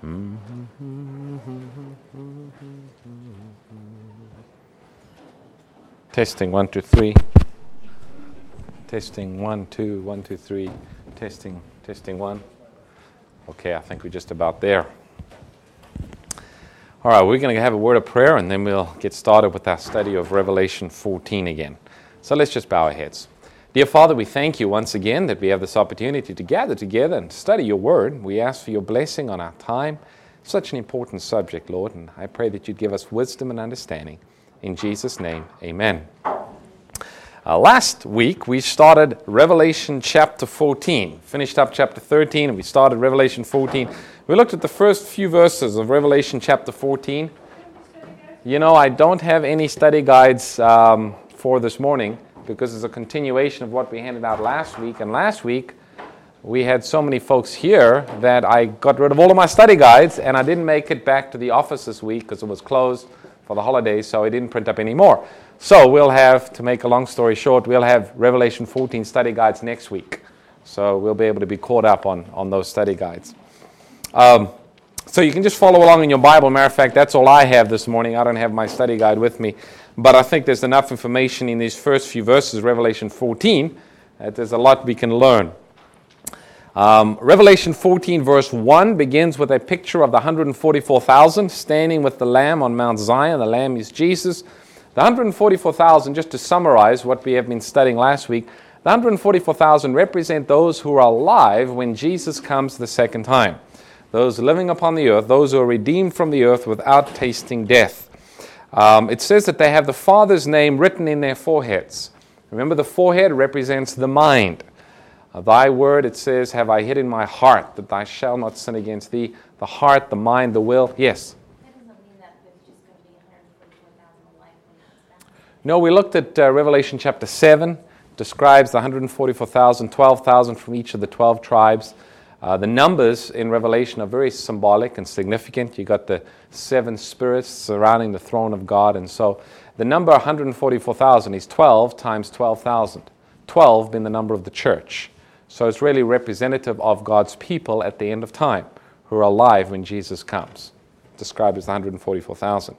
Testing 1, 2, 3. Testing 1, 2, 1, 2, 3. Testing 1. Okay, I think we're just about there. All right, we're going to have a word of prayer and then we'll get started with our study of Revelation 14 again. So let's just bow our heads. Dear Father, we thank you once again that we have this opportunity to gather together and study your word. We ask for your blessing on our time. Such an important subject, Lord, and I pray that you'd give us wisdom and understanding. In Jesus' name, amen. Last week, we started Revelation chapter 14. Finished up chapter 13, and we started Revelation 14. We looked at the first few verses of Revelation chapter 14. You know, I don't have any study guides for this morning because it's a continuation of what we handed out last week. And last week, we had so many folks here that I got rid of all of my study guides, and I didn't make it back to the office this week because it was closed for the holidays, so I didn't print up any more. So we'll have, to make a long story short, we'll have Revelation 14 study guides next week. So we'll be able to be caught up on those study guides. So you can just follow along in your Bible. Matter of fact, that's all I have this morning. I don't have my study guide with me. But I think there's enough information in these first few verses, Revelation 14, that there's a lot we can learn. Revelation 14 verse 1 begins with a picture of the 144,000 standing with the Lamb on Mount Zion. The Lamb is Jesus. The 144,000, just to summarize what we have been studying last week, the 144,000 represent those who are alive when Jesus comes the second time. Those living upon the earth, those who are redeemed from the earth without tasting death. It says that they have the Father's name written in their foreheads. Remember, the forehead represents the mind. Thy word, it says, have I hid in my heart, that I shall not sin against thee. The heart, the mind, the will. Yes? That doesn't mean that there's just going to be 144,000 alive when that's back. No, we looked at Revelation chapter 7. Describes the 144,000, 12,000 from each of the 12 tribes. The numbers in Revelation are very symbolic and significant. You got the 7 spirits surrounding the throne of God. And so the number 144,000 is 12 times 12,000. 12 being the number of the church. So it's really representative of God's people at the end of time who are alive when Jesus comes. Described as the 144,000.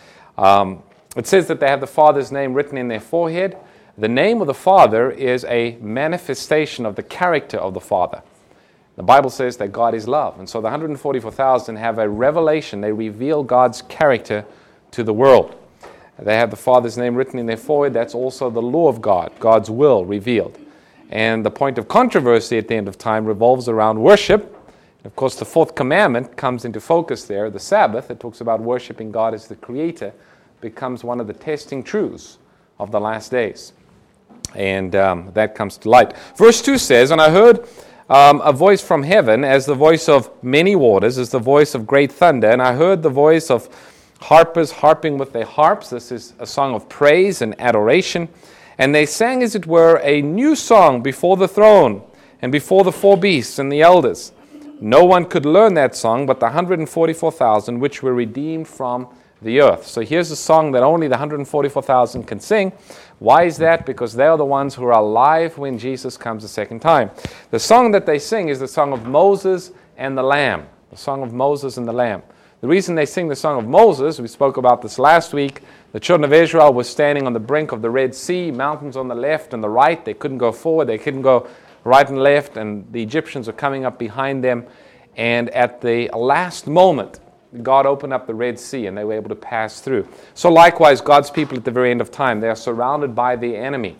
It says that they have the Father's name written in their forehead. The name of the Father is a manifestation of the character of the Father. The Bible says that God is love. And so the 144,000 have a revelation. They reveal God's character to the world. They have the Father's name written in their forehead. That's also the law of God, God's will revealed. And the point of controversy at the end of time revolves around worship. Of course, the 4th commandment comes into focus there. The Sabbath, that talks about worshiping God as the Creator, becomes one of the testing truths of the last days. And that comes to light. Verse 2 says, and I heard a voice from heaven as the voice of many waters, as the voice of great thunder. And I heard the voice of harpers harping with their harps. This is a song of praise and adoration. And they sang, as it were, a new song before the throne and before the 4 beasts and the elders. No one could learn that song but the 144,000 which were redeemed from the earth. So here's a song that only the 144,000 can sing. Why is that? Because they are the ones who are alive when Jesus comes the second time. The song that they sing is the song of Moses and the Lamb. The song of Moses and the Lamb. The reason they sing the song of Moses, we spoke about this last week, the children of Israel were standing on the brink of the Red Sea, mountains on the left and the right. They couldn't go forward, they couldn't go right and left, and the Egyptians are coming up behind them. And at the last moment, God opened up the Red Sea and they were able to pass through. So likewise, God's people at the very end of time, they are surrounded by the enemy.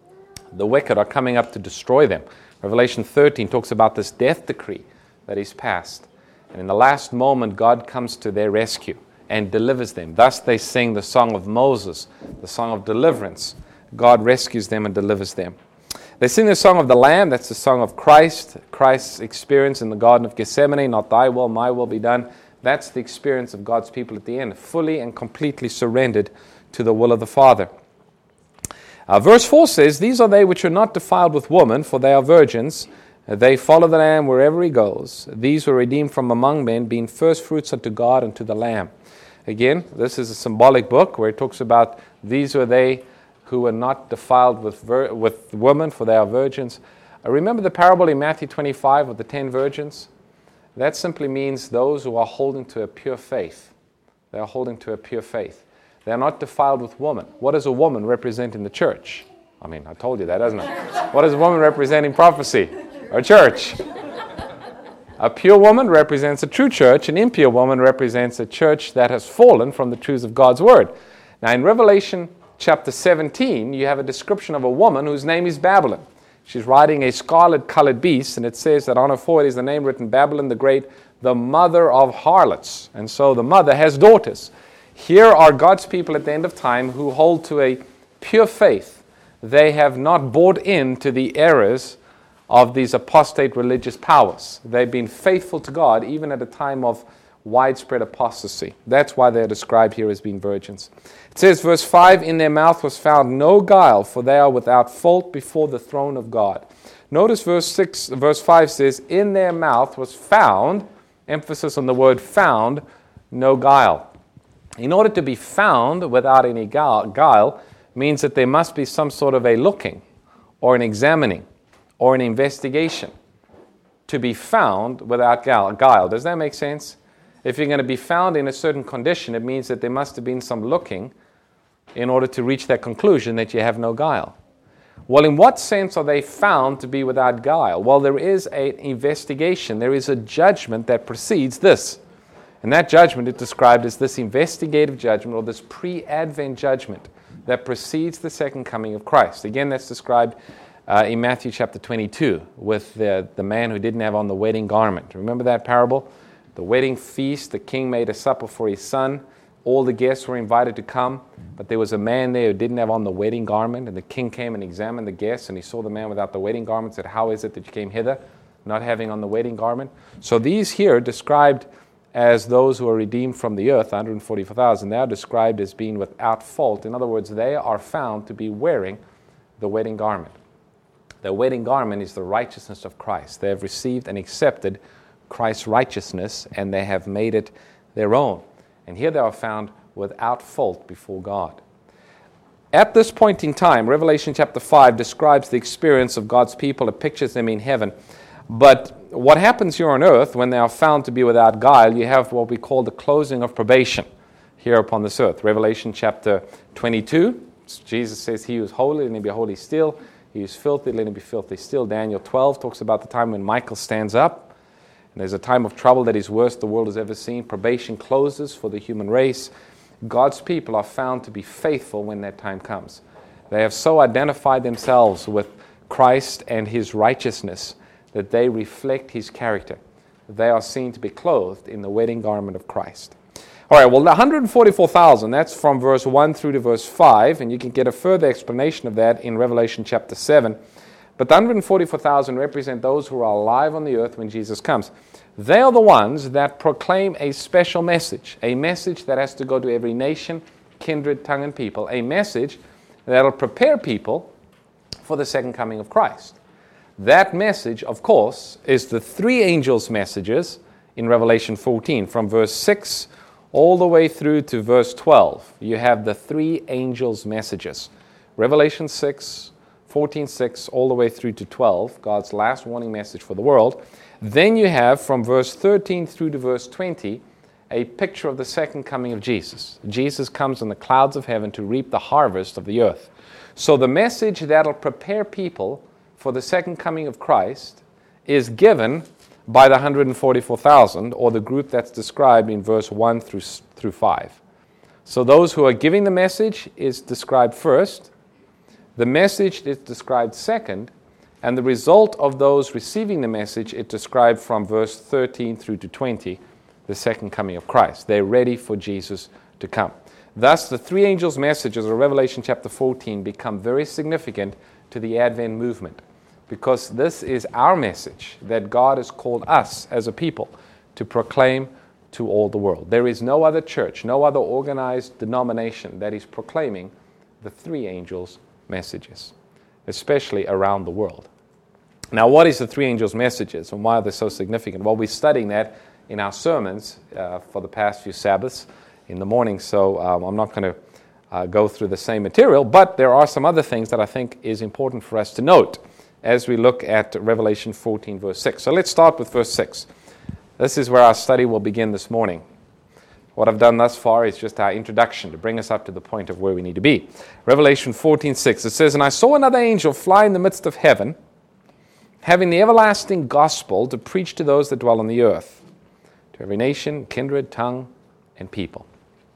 The wicked are coming up to destroy them. Revelation 13 talks about this death decree that is passed. And in the last moment, God comes to their rescue and delivers them. Thus they sing the song of Moses, the song of deliverance. God rescues them and delivers them. They sing the song of the Lamb. That's the song of Christ. Christ's experience in the Garden of Gethsemane. Not thy will, my will be done. That's the experience of God's people at the end. Fully and completely surrendered to the will of the Father. Verse 4 says, these are they which are not defiled with woman, for they are virgins. They follow the Lamb wherever he goes. These were redeemed from among men, being first fruits unto God and to the Lamb. Again, this is a symbolic book where it talks about these were they who were not defiled with women, for they are virgins. Remember the parable in Matthew 25 of the 10 virgins? That simply means those who are holding to a pure faith. They are holding to a pure faith. They are not defiled with woman. What does a woman represent in the church? I mean, I told you that, doesn't it? What does a woman represent in prophecy? A church. A pure woman represents a true church. An impure woman represents a church that has fallen from the truths of God's word. Now, in Revelation chapter 17, you have a description of a woman whose name is Babylon. She's riding a scarlet-colored beast, and it says that on her forehead is the name written, Babylon the Great, the mother of harlots. And so the mother has daughters. Here are God's people at the end of time who hold to a pure faith. They have not bought into the errors of these apostate religious powers. They've been faithful to God even at a time of widespread apostasy. That's why they're described here as being virgins. It says, verse 5, in their mouth was found no guile, for they are without fault before the throne of God. Notice verse 5 says, in their mouth was found, emphasis on the word found, no guile. In order to be found without any guile means that there must be some sort of a looking or an examining or an investigation to be found without guile. Does that make sense? If you're going to be found in a certain condition, it means that there must have been some looking in order to reach that conclusion that you have no guile. Well, in what sense are they found to be without guile? Well, there is an investigation. There is a judgment that precedes this. And that judgment is described as this investigative judgment or this pre-advent judgment that precedes the second coming of Christ. Again, that's described in Matthew chapter 22 with the man who didn't have on the wedding garment. Remember that parable? The wedding feast, the king made a supper for his son. All the guests were invited to come, but there was a man there who didn't have on the wedding garment, and the king came and examined the guests, and he saw the man without the wedding garment and said, how is it that you came hither, not having on the wedding garment? So these here described as those who are redeemed from the earth, 144,000, they are described as being without fault. In other words, they are found to be wearing the wedding garment. The wedding garment is the righteousness of Christ. They have received and accepted Christ's righteousness, and they have made it their own. And here they are found without fault before God. At this point in time, Revelation chapter 5 describes the experience of God's people. It pictures them in heaven. But what happens here on earth when they are found to be without guile, you have what we call the closing of probation here upon this earth. Revelation chapter 22, Jesus says, he who is holy, let him be holy still. He who is filthy, let him be filthy still. Daniel 12 talks about the time when Michael stands up. And there's a time of trouble that is worse the world has ever seen. Probation closes for the human race. God's people are found to be faithful when that time comes. They have so identified themselves with Christ and his righteousness that they reflect his character. They are seen to be clothed in the wedding garment of Christ. All right, well, the 144,000, that's from verse 1 through to verse 5, and you can get a further explanation of that in Revelation chapter 7. But the 144,000 represent those who are alive on the earth when Jesus comes. They are the ones that proclaim a special message, a message that has to go to every nation, kindred, tongue, and people, a message that will prepare people for the second coming of Christ. That message, of course, is the three angels' messages in Revelation 14, from verse 6 all the way through to verse 12. You have the three angels' messages. Revelation 6, 14:6 all the way through to 12, God's last warning message for the world. Then you have from verse 13 through to verse 20 a picture of the second coming of Jesus. Jesus comes on the clouds of heaven to reap the harvest of the earth. So the message that will prepare people for the second coming of Christ is given by the 144,000, or the group that's described in verse 1 through 5. So those who are giving the message is described first. The message is described second, and the result of those receiving the message is described from verse 13 through to 20, the second coming of Christ. They're ready for Jesus to come. Thus, the three angels' messages of Revelation chapter 14 become very significant to the Advent movement, because this is our message that God has called us as a people to proclaim to all the world. There is no other church, no other organized denomination that is proclaiming the three angels' messages, especially around the world. Now, what is the three angels' messages and why are they so significant? Well, we're studying that in our sermons for the past few Sabbaths in the morning, so I'm not going to go through the same material, but there are some other things that I think is important for us to note as we look at Revelation 14, verse 6. So let's start with verse 6. This is where our study will begin this morning. What I've done thus far is just our introduction to bring us up to the point of where we need to be. Revelation 14:6, it says, "And I saw another angel fly in the midst of heaven, having the everlasting gospel to preach to those that dwell on the earth, to every nation, kindred, tongue, and people."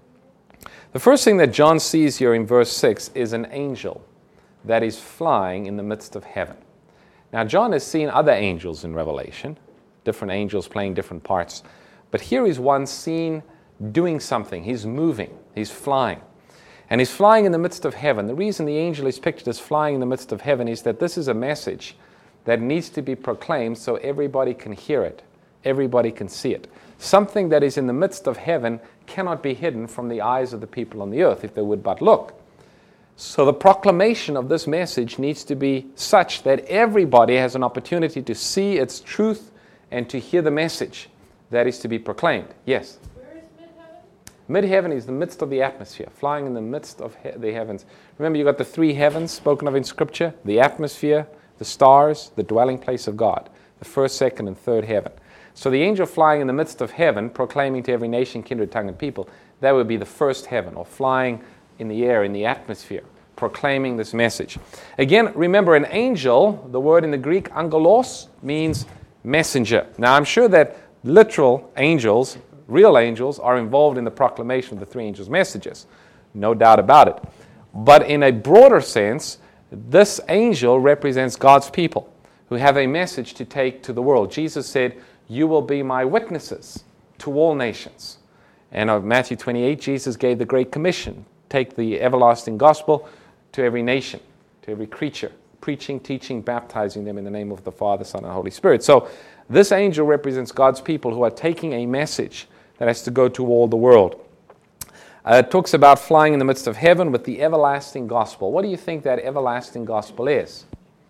The first thing that John sees here in verse 6 is an angel that is flying in the midst of heaven. Now, John has seen other angels in Revelation, different angels playing different parts. But here is one seen doing something. He's moving. He's flying. And he's flying in the midst of heaven. The reason the angel is pictured as flying in the midst of heaven is that this is a message that needs to be proclaimed so everybody can hear it. Everybody can see it. Something that is in the midst of heaven cannot be hidden from the eyes of the people on the earth if they would but look. So the proclamation of this message needs to be such that everybody has an opportunity to see its truth and to hear the message that is to be proclaimed. Yes? Where is mid-heaven? Mid-heaven is the midst of the atmosphere, flying in the midst of the heavens. Remember, you got the three heavens spoken of in Scripture, the atmosphere, the stars, the dwelling place of God, the first, second, and third heaven. So the angel flying in the midst of heaven, proclaiming to every nation, kindred, tongue, and people, that would be the first heaven, or flying in the air, in the atmosphere, proclaiming this message. Again, remember, an angel, the word in the Greek, angelos, means messenger. Now, I'm sure that literal angels, real angels, are involved in the proclamation of the three angels' messages. No doubt about it. But in a broader sense, this angel represents God's people who have a message to take to the world. Jesus said, "You will be my witnesses to all nations." And of Matthew 28, Jesus gave the Great Commission, take the everlasting gospel to every nation, to every creature, preaching, teaching, baptizing them in the name of the Father, Son, and Holy Spirit. So this angel represents God's people who are taking a message that has to go to all the world. It talks about flying in the midst of heaven with the everlasting gospel. What do you think that everlasting gospel is?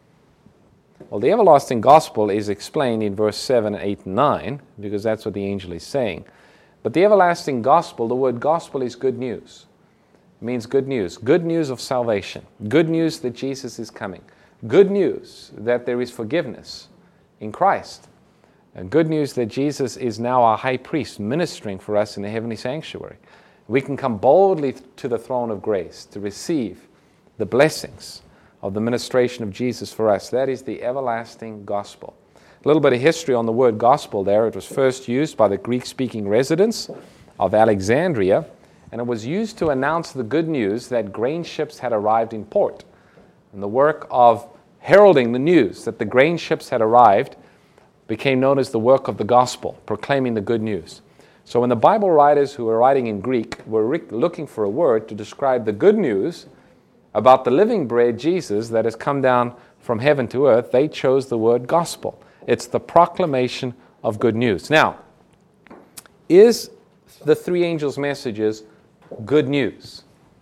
Well, the everlasting gospel is explained in verse 7, 8, and 9, because that's what the angel is saying. But the everlasting gospel, the word gospel is good news. It means good news of salvation, good news that Jesus is coming, good news that there is forgiveness in Christ, and good news that Jesus is now our high priest ministering for us in the heavenly sanctuary. We can come boldly to the throne of grace to receive the blessings of the ministration of Jesus for us. That is the everlasting gospel. A little bit of history on the word gospel there. It was first used by the Greek-speaking residents of Alexandria, and it was used to announce the good news that grain ships had arrived in port. And the work of heralding the news that the grain ships had arrived became known as the work of the gospel, proclaiming the good news. So when the Bible writers who were writing in Greek were looking for a word to describe the good news about the living bread, Jesus, that has come down from heaven to earth, they chose the word gospel. It's the proclamation of good news. Now, is the three angels' messages good news?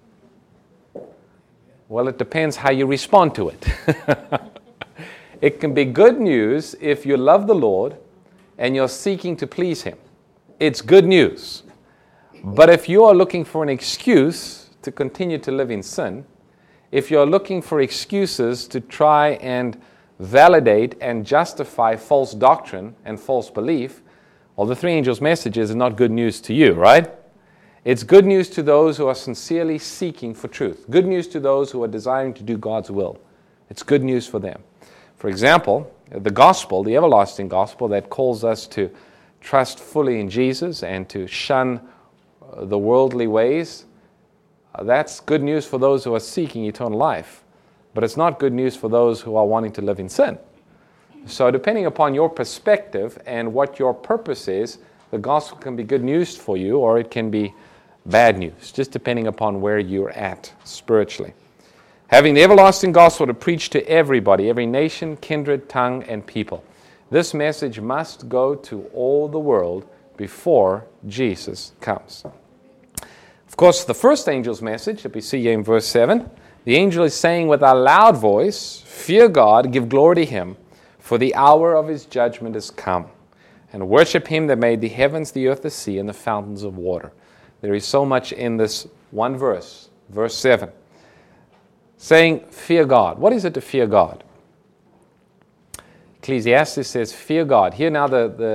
Well, it depends how you respond to it. It can be good news if you love the Lord and you're seeking to please Him. It's good news. But if you are looking for an excuse to continue to live in sin, if you're looking for excuses to try and validate and justify false doctrine and false belief, well, the three angels' messages are not good news to you, right? It's good news to those who are sincerely seeking for truth. Good news to those who are desiring to do God's will. It's good news for them. For example, the gospel, the everlasting gospel that calls us to trust fully in Jesus and to shun the worldly ways, that's good news for those who are seeking eternal life. But it's not good news for those who are wanting to live in sin. So depending upon your perspective and what your purpose is, the gospel can be good news for you or it can be bad news, just depending upon where you're at spiritually. Having the everlasting gospel to preach to everybody, every nation, kindred, tongue, and people. This message must go to all the world before Jesus comes. Of course, the first angel's message that we see here in verse 7, the angel is saying with a loud voice, "Fear God, give glory to Him, for the hour of His judgment is come. And worship Him that made the heavens, the earth, the sea, and the fountains of water." There is so much in this one verse, verse 7, saying, fear God. What is it to fear God? Ecclesiastes says, fear God. Here now the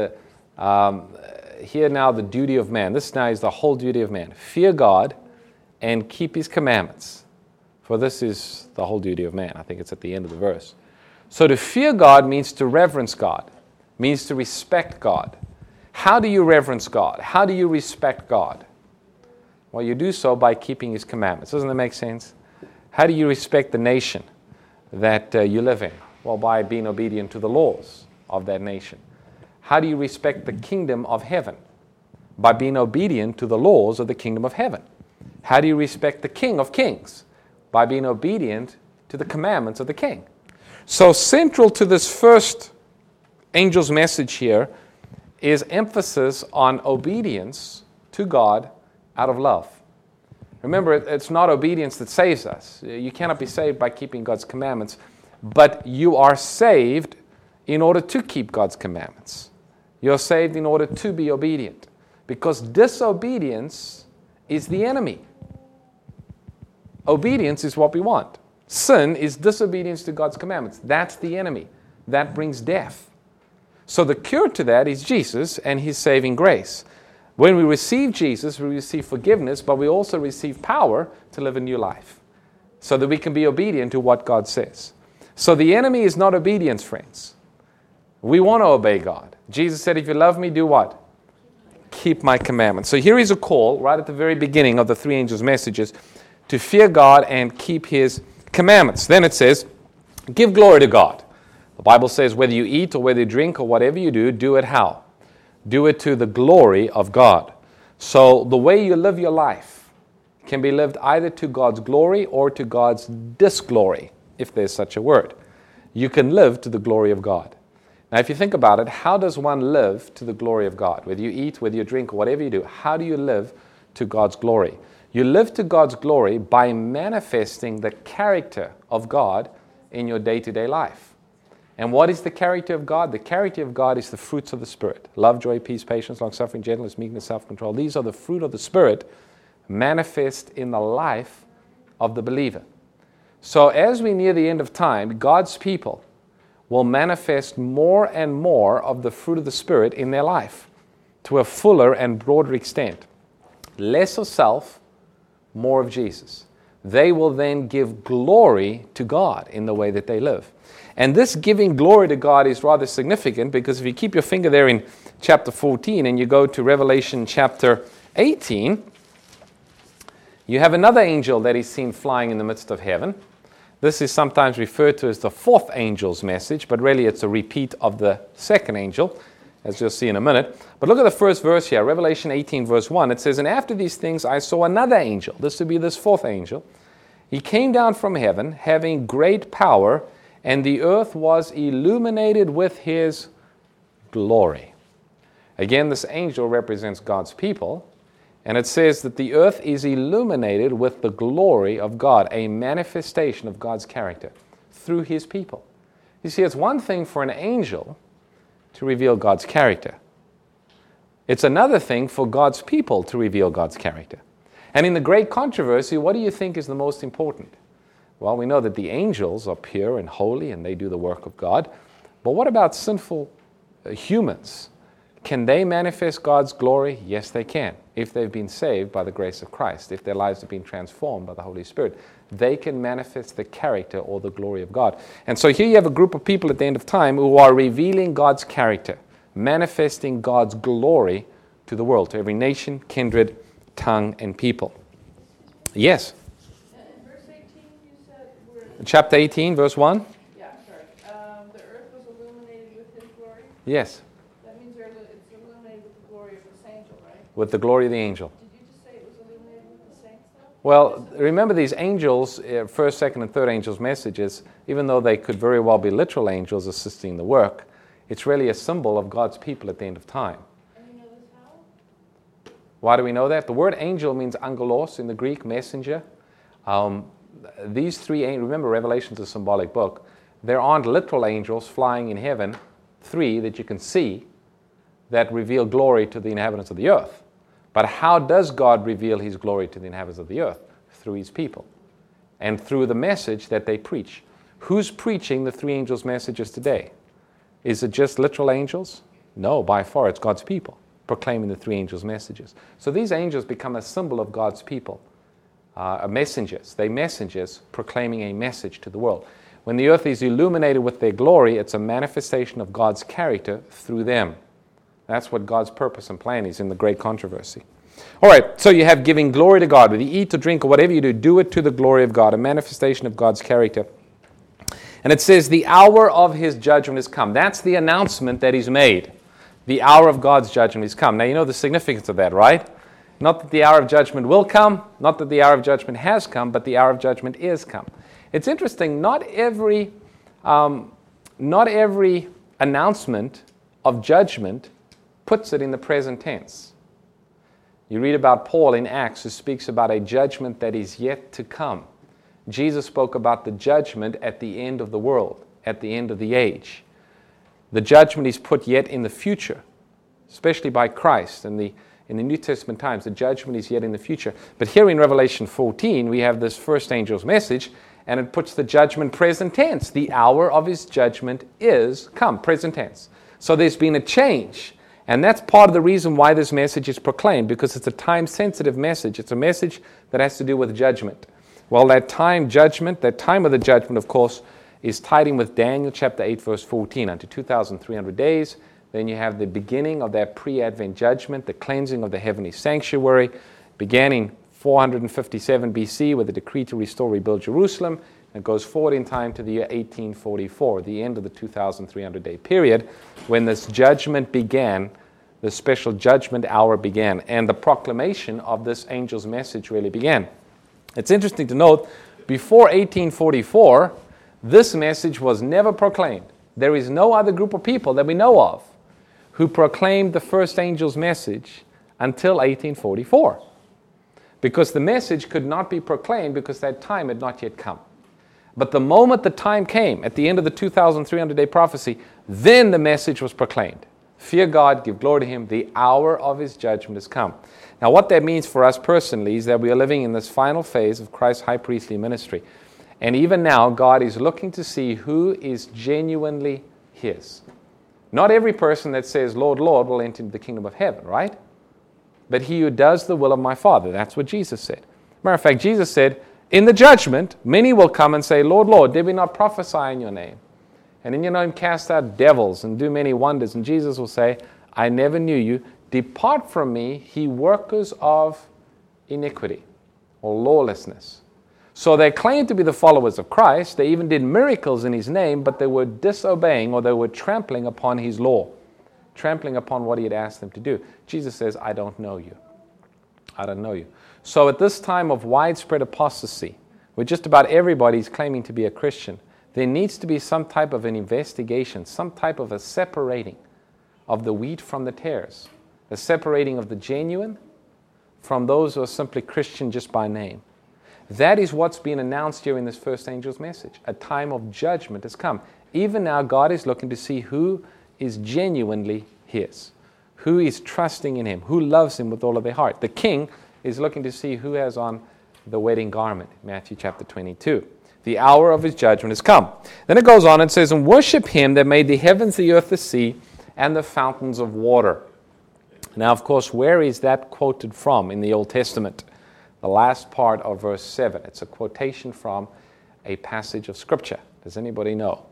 Here now the duty of man. This now is the whole duty of man. Fear God and keep his commandments. For this is the whole duty of man. I think it's at the end of the verse. So to fear God means to reverence God, means to respect God. How do you reverence God? How do you respect God? Well, you do so by keeping his commandments. Doesn't that make sense? How do you respect the nation that you live in? Well, by being obedient to the laws of that nation. How do you respect the kingdom of heaven? By being obedient to the laws of the kingdom of heaven. How do you respect the King of Kings? By being obedient to the commandments of the King. So central to this first angel's message here is emphasis on obedience to God out of love. Remember, it's not obedience that saves us. You cannot be saved by keeping God's commandments, but you are saved in order to keep God's commandments. You're saved in order to be obedient, because disobedience is the enemy. Obedience is what we want. Sin is disobedience to God's commandments. That's the enemy. That brings death. So the cure to that is Jesus and his saving grace. When we receive Jesus, we receive forgiveness, but we also receive power to live a new life so that we can be obedient to what God says. So the enemy is not obedience, friends. We want to obey God. Jesus said, if you love me, do what? Keep my commandments. So here is a call right at the very beginning of the three angels' messages to fear God and keep his commandments. Then it says, give glory to God. The Bible says whether you eat or whether you drink or whatever you do it how? Do it to the glory of God. So the way you live your life can be lived either to God's glory or to God's disglory, if there's such a word. You can live to the glory of God. Now, if you think about it, how does one live to the glory of God? Whether you eat, whether you drink, or whatever you do, how do you live to God's glory? You live to God's glory by manifesting the character of God in your day-to-day life. And what is the character of God? The character of God is the fruits of the Spirit. Love, joy, peace, patience, long-suffering, gentleness, meekness, self-control. These are the fruit of the Spirit manifest in the life of the believer. So as we near the end of time, God's people will manifest more and more of the fruit of the Spirit in their life to a fuller and broader extent. Less of self, more of Jesus. They will then give glory to God in the way that they live. And this giving glory to God is rather significant, because if you keep your finger there in chapter 14 and you go to Revelation chapter 18, you have another angel that is seen flying in the midst of heaven. This is sometimes referred to as the fourth angel's message, but really it's a repeat of the second angel, as you'll see in a minute. But look at the first verse here, Revelation 18 verse 1. It says, and after these things I saw another angel. This would be this fourth angel. He came down from heaven, having great power, and the earth was illuminated with his glory. Again, this angel represents God's people, and it says that the earth is illuminated with the glory of God, a manifestation of God's character through his people. You see, it's one thing for an angel to reveal God's character. It's another thing for God's people to reveal God's character. And in the great controversy, what do you think is the most important? Well, we know that the angels are pure and holy and they do the work of God. But what about sinful humans? Can they manifest God's glory? Yes, they can. If they've been saved by the grace of Christ, if their lives have been transformed by the Holy Spirit, they can manifest the character or the glory of God. And so here you have a group of people at the end of time who are revealing God's character, manifesting God's glory to the world, to every nation, kindred, tongue, and people. Yes? In verse 18, you said Chapter 18, verse 1? Yeah, sorry. The earth was illuminated with his glory. Yes. That means it's illuminated with the glory of this angel, right? With the glory of the angel. Did you just say it was illuminated with the saints, though? Well, remember these angels, first, second, and third angels' messages, even though they could very well be literal angels assisting the work, it's really a symbol of God's people at the end of time. And you know this how? Why do we know that? The word angel means angelos in the Greek, messenger. These three, remember Revelation is a symbolic book. There aren't literal angels flying in heaven, three that you can see, that reveal glory to the inhabitants of the earth. But how does God reveal his glory to the inhabitants of the earth? Through his people and through the message that they preach. Who's preaching the three angels' messages today? Is it just literal angels? No, by far it's God's people proclaiming the three angels' messages. So these angels become a symbol of God's people, messengers. They're messengers proclaiming a message to the world. When the earth is illuminated with their glory, it's a manifestation of God's character through them. That's what God's purpose and plan is in the great controversy. All right, so you have giving glory to God. Whether you eat or drink or whatever you do, do it to the glory of God, a manifestation of God's character. And it says, the hour of his judgment has come. That's the announcement that he's made. The hour of God's judgment has come. Now, you know the significance of that, right? Not that the hour of judgment will come, not that the hour of judgment has come, but the hour of judgment is come. It's interesting, not every announcement of judgment puts it in the present tense. You read about Paul in Acts, who speaks about a judgment that is yet to come. Jesus spoke about the judgment at the end of the world, at the end of the age. The judgment is put yet in the future, especially by Christ. In the New Testament times, the judgment is yet in the future. But here in Revelation 14, we have this first angel's message, and it puts the judgment present tense. The hour of his judgment is come, present tense. So there's been a change. And that's part of the reason why this message is proclaimed, because it's a time-sensitive message. It's a message that has to do with judgment. Well, that time of the judgment, of course, is tied in with Daniel chapter 8, verse 14, unto 2,300 days. Then you have the beginning of that pre-Advent judgment, the cleansing of the heavenly sanctuary, began in 457 BC with a decree to restore, rebuild Jerusalem. It goes forward in time to the year 1844, the end of the 2,300-day period, when this judgment began, the special judgment hour began, and the proclamation of this angel's message really began. It's interesting to note, before 1844, this message was never proclaimed. There is no other group of people that we know of who proclaimed the first angel's message until 1844. Because the message could not be proclaimed because that time had not yet come. But the moment the time came, at the end of the 2,300-day prophecy, then the message was proclaimed. Fear God, give glory to him, the hour of his judgment has come. Now what that means for us personally is that we are living in this final phase of Christ's high priestly ministry. And even now, God is looking to see who is genuinely his. Not every person that says, Lord, Lord, will enter into the kingdom of heaven, right? But he who does the will of my Father. That's what Jesus said. Matter of fact, Jesus said, in the judgment, many will come and say, Lord, Lord, did we not prophesy in your name? And in your name cast out devils and do many wonders. And Jesus will say, I never knew you. Depart from me, ye workers of iniquity or lawlessness. So they claimed to be the followers of Christ. They even did miracles in his name, but they were disobeying, or they were trampling upon his law, trampling upon what he had asked them to do. Jesus says, I don't know you. I don't know you. So at this time of widespread apostasy, where just about everybody is claiming to be a Christian, there needs to be some type of an investigation, some type of a separating of the wheat from the tares, a separating of the genuine from those who are simply Christian just by name. That is what's been announced here in this first angel's message. A time of judgment has come. Even now, God is looking to see who is genuinely his, who is trusting in him, who loves him with all of their heart. The king is looking to see who has on the wedding garment, Matthew chapter 22. The hour of his judgment has come. Then it goes on and says, and worship him that made the heavens, the earth, the sea, and the fountains of water. Now, of course, where is that quoted from in the Old Testament? The last part of verse 7. It's a quotation from a passage of Scripture. Does anybody know?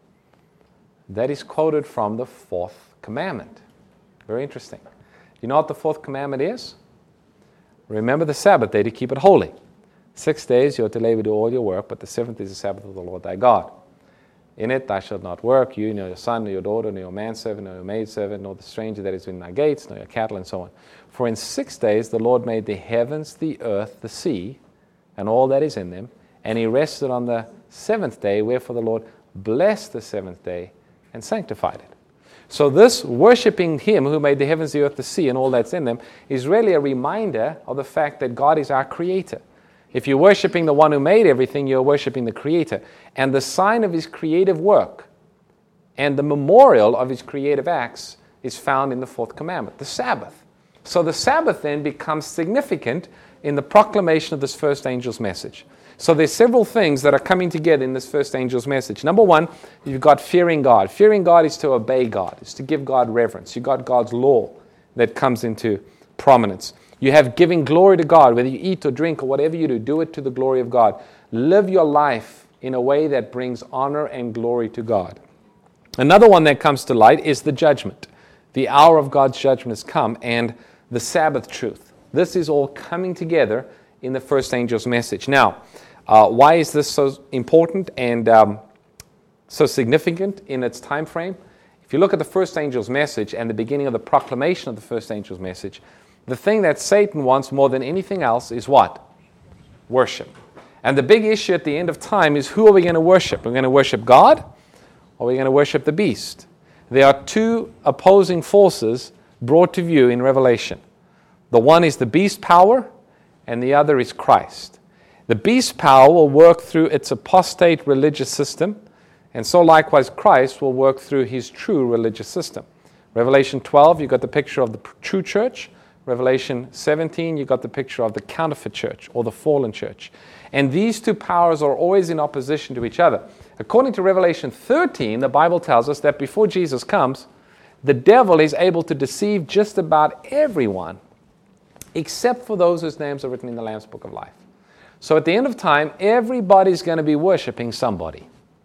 That is quoted from the fourth commandment. Very interesting. Do you know what the fourth commandment is? Remember the Sabbath day to keep it holy. 6 days you are to labor, do all your work, but the seventh is the Sabbath of the Lord thy God. In it thou shalt not work, you, nor your son, nor your daughter, nor your manservant, nor your maidservant, nor the stranger that is within thy gates, nor your cattle, and so on. For in 6 days the Lord made the heavens, the earth, the sea, and all that is in them, and he rested on the seventh day, wherefore the Lord blessed the seventh day and sanctified it. So this worshiping him who made the heavens, the earth, the sea, and all that's in them is really a reminder of the fact that God is our creator. If you're worshiping the one who made everything, you're worshiping the Creator. And the sign of his creative work and the memorial of his creative acts is found in the fourth commandment, the Sabbath. So the Sabbath then becomes significant in the proclamation of this first angel's message. So there's several things that are coming together in this first angel's message. Number one, you've got fearing God. Fearing God is to obey God. It's to give God reverence. You've got God's law that comes into prominence. You have giving glory to God. Whether you eat or drink or whatever you do it to the glory of God. Live your life in a way that brings honor and glory to God. Another one that comes to light is the judgment. The hour of God's judgment has come, and the Sabbath truth. This is all coming together in the first angel's message. Now, why is this so important and so significant in its time frame? If you look at the first angel's message and the beginning of the proclamation of the first angel's message, the thing that Satan wants more than anything else is what? Worship. And the big issue at the end of time is, who are we going to worship? We're going to worship God, or are we going to worship the beast? There are two opposing forces brought to view in Revelation. The one is the beast power, and the other is Christ. The beast power will work through its apostate religious system, and so likewise Christ will work through his true religious system. Revelation 12, you've got the picture of the true church. Revelation 17, you've got the picture of the counterfeit church or the fallen church. And these two powers are always in opposition to each other. According to Revelation 13, the Bible tells us that before Jesus comes, the devil is able to deceive just about everyone except for those whose names are written in the Lamb's Book of Life. So at the end of time, everybody's going to be worshiping somebody.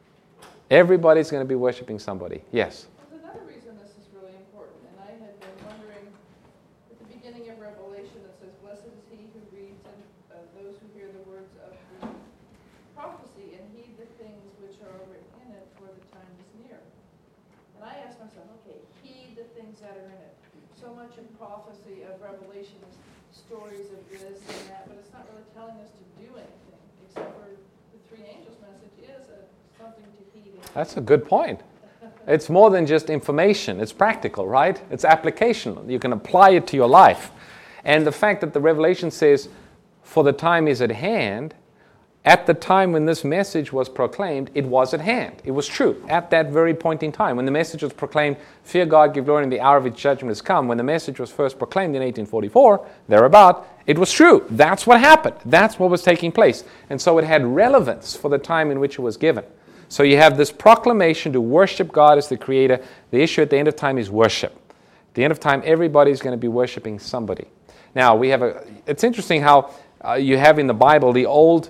Everybody's going to be worshiping somebody. Yes? There's another reason this is really important, and I had been wondering, at the beginning of Revelation, it says, "Blessed is he who reads and those who hear the words of the prophecy and heed the things which are written in it, for the time is near." And I asked myself, okay, heed the things that are in it. So much in prophecy of Revelation is stories of this and that, but it's not really telling us to do anything, except for the three angels' message is something to heed. That's a good point. It's more than just information. It's practical, right? It's applicational. You can apply it to your life. And the fact that the Revelation says, "For the time is at hand," at the time when this message was proclaimed, it was at hand. It was true at that very point in time. When the message was proclaimed, "Fear God, give glory, and the hour of its judgment has come," when the message was first proclaimed in 1844, thereabout, it was true. That's what happened. That's what was taking place. And so it had relevance for the time in which it was given. So you have this proclamation to worship God as the Creator. The issue at the end of time is worship. At the end of time, everybody's going to be worshiping somebody. Now, it's interesting how you have in the Bible the Old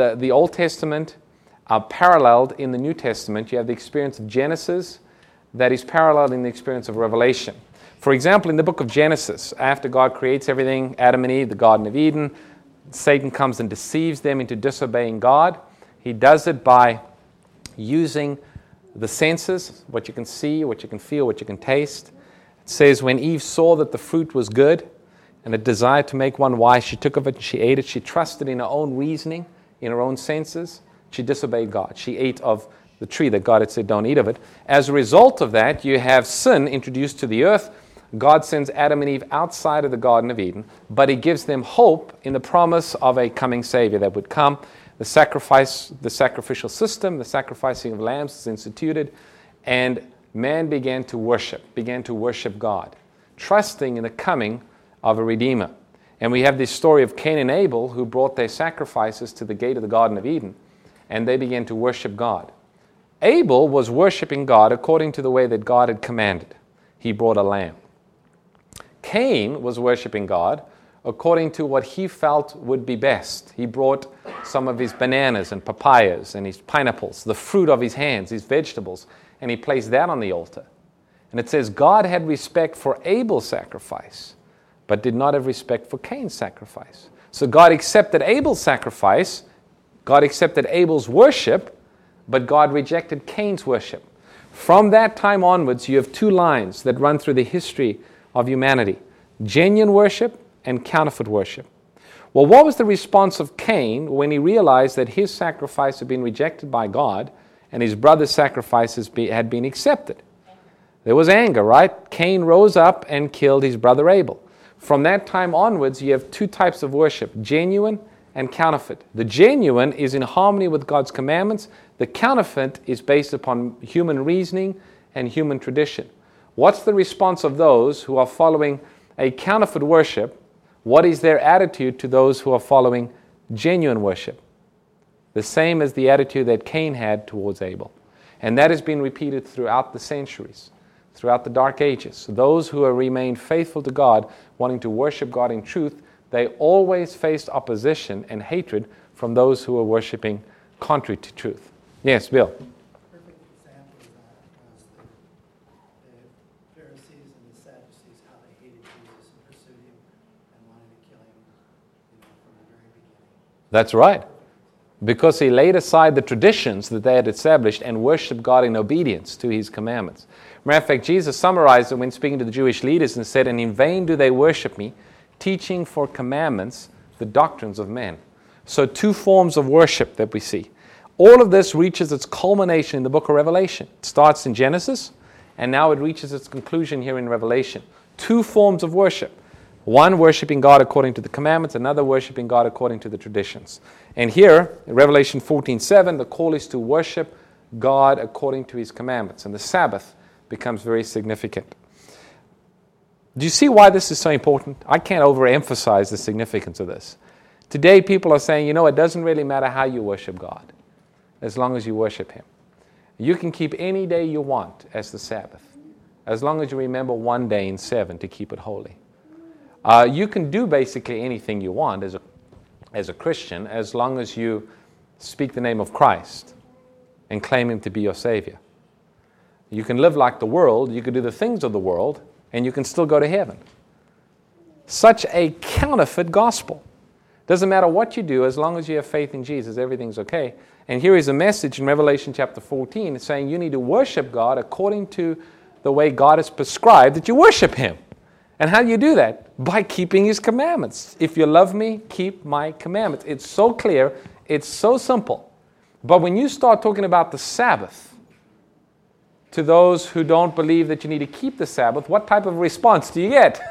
Testament paralleled in the New Testament. You have the experience of Genesis that is paralleled in the experience of Revelation. For example, in the book of Genesis, after God creates everything, Adam and Eve, the Garden of Eden, Satan comes and deceives them into disobeying God. He does it by using the senses, what you can see, what you can feel, what you can taste. It says, when Eve saw that the fruit was good and it desired to make one wise, she took of it and she ate it. She trusted in her own reasoning, in her own senses. She disobeyed God. She ate of the tree that God had said, don't eat of it. As a result of that, you have sin introduced to the earth. God sends Adam and Eve outside of the Garden of Eden, but he gives them hope in the promise of a coming Savior that would come. The sacrificial system, the sacrificing of lambs is instituted, and man began to worship God, trusting in the coming of a Redeemer. And we have this story of Cain and Abel who brought their sacrifices to the gate of the Garden of Eden, and they began to worship God. Abel was worshiping God according to the way that God had commanded. He brought a lamb. Cain was worshiping God according to what he felt would be best. He brought some of his bananas and papayas and his pineapples, the fruit of his hands, his vegetables, and he placed that on the altar. And it says God had respect for Abel's sacrifice, but did not have respect for Cain's sacrifice. So God accepted Abel's sacrifice, God accepted Abel's worship, but God rejected Cain's worship. From that time onwards, you have two lines that run through the history of humanity: genuine worship and counterfeit worship. Well, what was the response of Cain when he realized that his sacrifice had been rejected by God and his brother's sacrifices had been accepted? There was anger, right? Cain rose up and killed his brother Abel. From that time onwards, you have two types of worship: genuine and counterfeit. The genuine is in harmony with God's commandments. The counterfeit is based upon human reasoning and human tradition. What's the response of those who are following a counterfeit worship? What is their attitude to those who are following genuine worship? the same as the attitude that Cain had towards Abel. And that has been repeated throughout the centuries, throughout the Dark Ages. Those who have remained faithful to God, wanting to worship God in truth, they always faced opposition and hatred from those who were worshiping contrary to truth. Yes, Bill? Perfect example of that was the Pharisees and the Sadducees, how they hated Jesus and pursued him and wanted to kill him, from the very beginning. That's right. Because he laid aside the traditions that they had established and worshiped God in obedience to his commandments. Matter of fact, Jesus summarized it when speaking to the Jewish leaders and said, "And in vain do they worship me, teaching for commandments the doctrines of men." So 2 forms of worship that we see. All of this reaches its culmination in the book of Revelation. It starts in Genesis, and now it reaches its conclusion here in Revelation. 2 forms of worship. One, worshiping God according to the commandments, another, worshiping God according to the traditions. And here, in Revelation 14:7, the call is to worship God according to his commandments, and the Sabbath becomes very significant. Do you see why this is so important? I can't overemphasize the significance of this. Today, people are saying, it doesn't really matter how you worship God, as long as you worship him. You can keep any day you want as the Sabbath, as long as you remember one day in 7 to keep it holy. You can do basically anything you want as a Christian, as long as you speak the name of Christ and claim him to be your Savior. You can live like the world, you can do the things of the world, and you can still go to heaven. Such a counterfeit gospel. Doesn't matter what you do, as long as you have faith in Jesus, everything's okay. And here is a message in Revelation chapter 14 saying you need to worship God according to the way God has prescribed that you worship him. And how do you do that? By keeping his commandments. If you love me, keep my commandments. It's so clear, it's so simple. But when you start talking about the Sabbath to those who don't believe that you need to keep the Sabbath, what type of response do you get?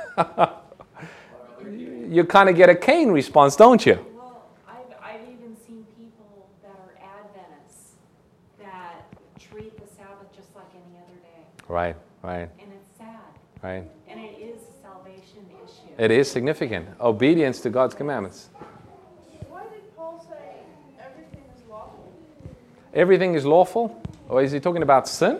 You kind of get a Cain response, don't you? Well, I've even seen people that are Adventists that treat the Sabbath just like any other day. Right. And it's sad. Right. And it is a salvation issue. It is significant. Obedience to God's commandments. Why did Paul say everything is lawful? Everything is lawful? Or is he talking about sin?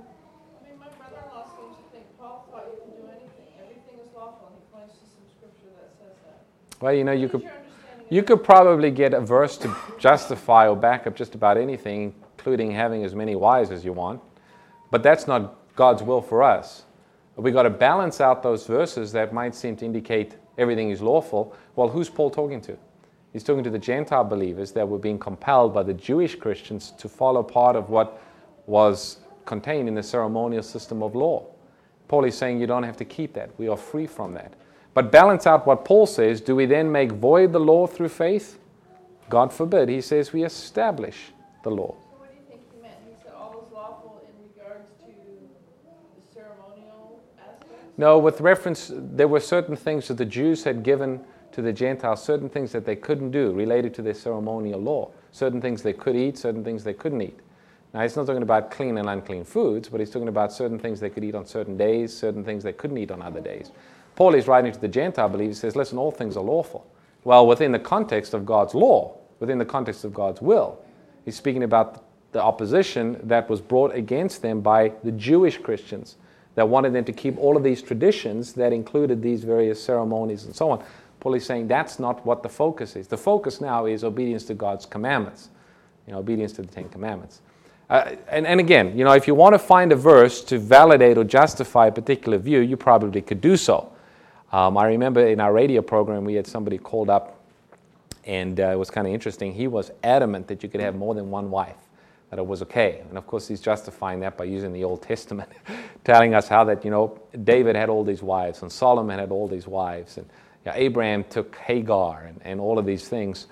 My brother-in-law seems to think Paul thought you can do anything. Everything is lawful, and he points to some scripture that says that. Well, you What is your understanding You of could probably get a verse to justify or back up just about anything, including having as many wives as you want. But that's not God's will for us. We've got to balance out those verses that might seem to indicate everything is lawful. Well, who's Paul talking to? He's talking to the Gentile believers that were being compelled by the Jewish Christians to follow part of what was contained in the ceremonial system of law. Paul is saying you don't have to keep that. We are free from that. But balance out what Paul says. Do we then make void the law through faith? God forbid. He says we establish the law. So what do you think he meant? He said all is lawful in regards to the ceremonial aspects? No, with reference, there were certain things that the Jews had given to the Gentiles, certain things that they couldn't do related to their ceremonial law. Certain things they could eat, certain things they couldn't eat. Now, he's not talking about clean and unclean foods, but he's talking about certain things they could eat on certain days, certain things they couldn't eat on other days. Paul is writing to the Gentile believers, he says, listen, all things are lawful. Well, within the context of God's law, within the context of God's will, he's speaking about the opposition that was brought against them by the Jewish Christians that wanted them to keep all of these traditions that included these various ceremonies and so on. Paul is saying that's not what the focus is. The focus now is obedience to God's commandments, obedience to the Ten Commandments. And again, if you want to find a verse to validate or justify a particular view, you probably could do so. I remember in our radio program we had somebody called up, and it was kind of interesting. He was adamant that you could have more than one wife, that it was okay. And of course he's justifying that by using the Old Testament, telling us how that, David had all these wives, and Solomon had all these wives, and Abraham took Hagar, and all of these things.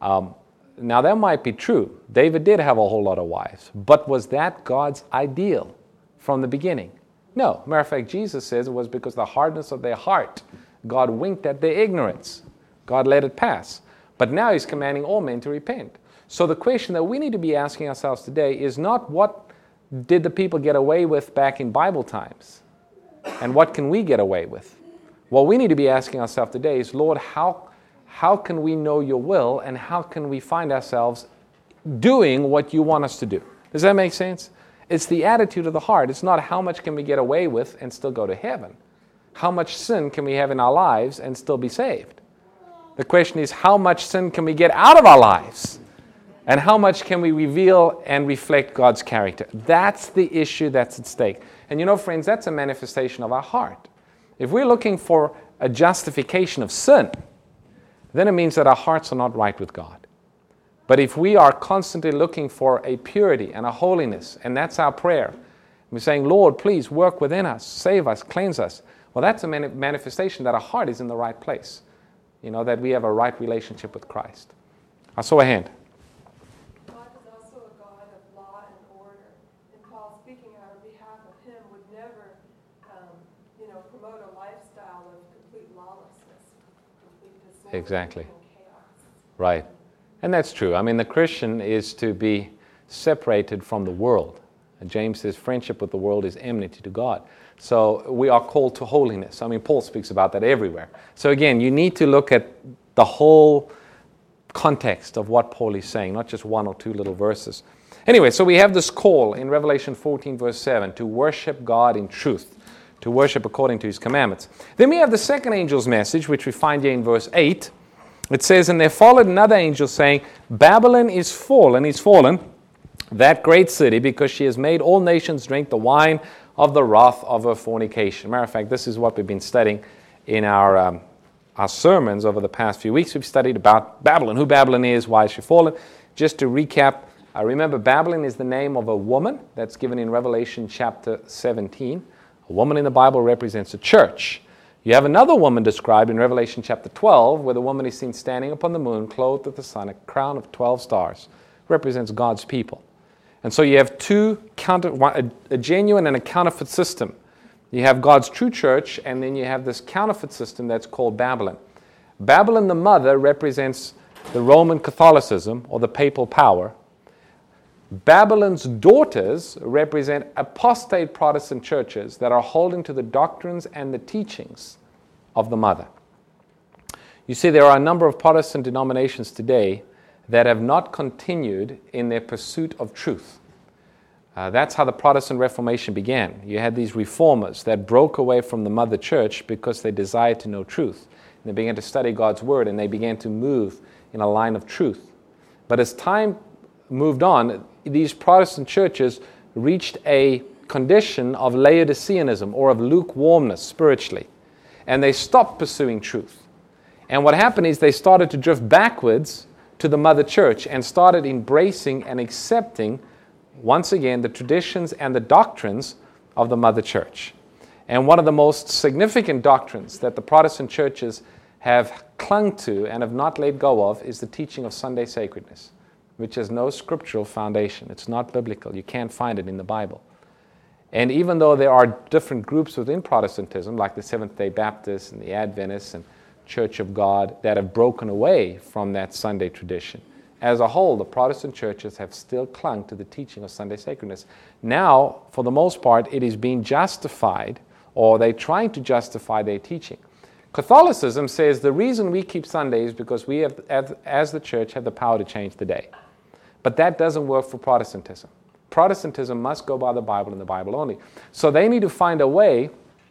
Now that might be true. David did have a whole lot of wives, but was that God's ideal from the beginning? No. Matter of fact, Jesus says it was because of the hardness of their heart. God winked at their ignorance. God let it pass. But now he's commanding all men to repent. So the question that we need to be asking ourselves today is not what did the people get away with back in Bible times? And what can we get away with? What we need to be asking ourselves today is, Lord, how can we know your will, and how can we find ourselves doing what you want us to do. Does that make sense? It's the attitude of the heart. It's not how much can we get away with and still go to heaven. How much sin can we have in our lives and still be saved? The question is, how much sin can we get out of our lives? And how much can we reveal and reflect God's character? That's the issue that's at stake. And you know, friends, that's a manifestation of our heart. If we're looking for a justification of sin, then it means that our hearts are not right with God. But if we are constantly looking for a purity and a holiness, and that's our prayer, we're saying, Lord, please work within us, save us, cleanse us. Well, that's a manifestation that our heart is in the right place. You know, that we have a right relationship with Christ. I saw a hand. God is also a God of law and order. And Paul, speaking on behalf of him, would never, promote a lifestyle of complete lawlessness, complete disorder, Exactly. and chaos. Right. And that's true. I mean, the Christian is to be separated from the world. And James says friendship with the world is enmity to God. So we are called to holiness. I mean, Paul speaks about that everywhere. So again, you need to look at the whole context of what Paul is saying, not just one or two little verses. Anyway, so we have this call in Revelation 14, verse 7, to worship God in truth, to worship according to his commandments. Then we have the second angel's message, which we find here in verse 8. It says, and there followed another angel saying, Babylon is fallen, that great city, because she has made all nations drink the wine of the wrath of her fornication. Matter of fact, this is what we've been studying in our sermons over the past few weeks. We've studied about Babylon, who Babylon is, why is she fallen. Just to recap, remember Babylon is the name of a woman that's given in Revelation chapter 17. A woman in the Bible represents a church. You have another woman described in Revelation chapter 12, where the woman is seen standing upon the moon, clothed with the sun, a crown of 12 stars, represents God's people. And so you have a genuine and a counterfeit system. You have God's true church, and then you have this counterfeit system that's called Babylon. Babylon the mother represents the Roman Catholicism, or the papal power. Babylon's daughters represent apostate Protestant churches that are holding to the doctrines and the teachings of the mother. You see, there are a number of Protestant denominations today that have not continued in their pursuit of truth. That's how the Protestant Reformation began. You had these reformers that broke away from the mother church because they desired to know truth. And they began to study God's word, and they began to move in a line of truth. But as time moved on, these Protestant churches reached a condition of Laodiceanism, or of lukewarmness spiritually. And they stopped pursuing truth. And what happened is they started to drift backwards to the mother church and started embracing and accepting, once again, the traditions and the doctrines of the mother church. And one of the most significant doctrines that the Protestant churches have clung to and have not let go of is the teaching of Sunday sacredness, which has no scriptural foundation. It's not biblical. You can't find it in the Bible. And even though there are different groups within Protestantism, like the Seventh-day Baptists and the Adventists and Church of God, that have broken away from that Sunday tradition, as a whole, the Protestant churches have still clung to the teaching of Sunday sacredness. Now, for the most part, it is being justified, or they're trying to justify their teaching. Catholicism says the reason we keep Sunday is because we have, as the church, have the power to change the day. But that doesn't work for Protestantism. Protestantism must go by the Bible and the Bible only. So they need to find a way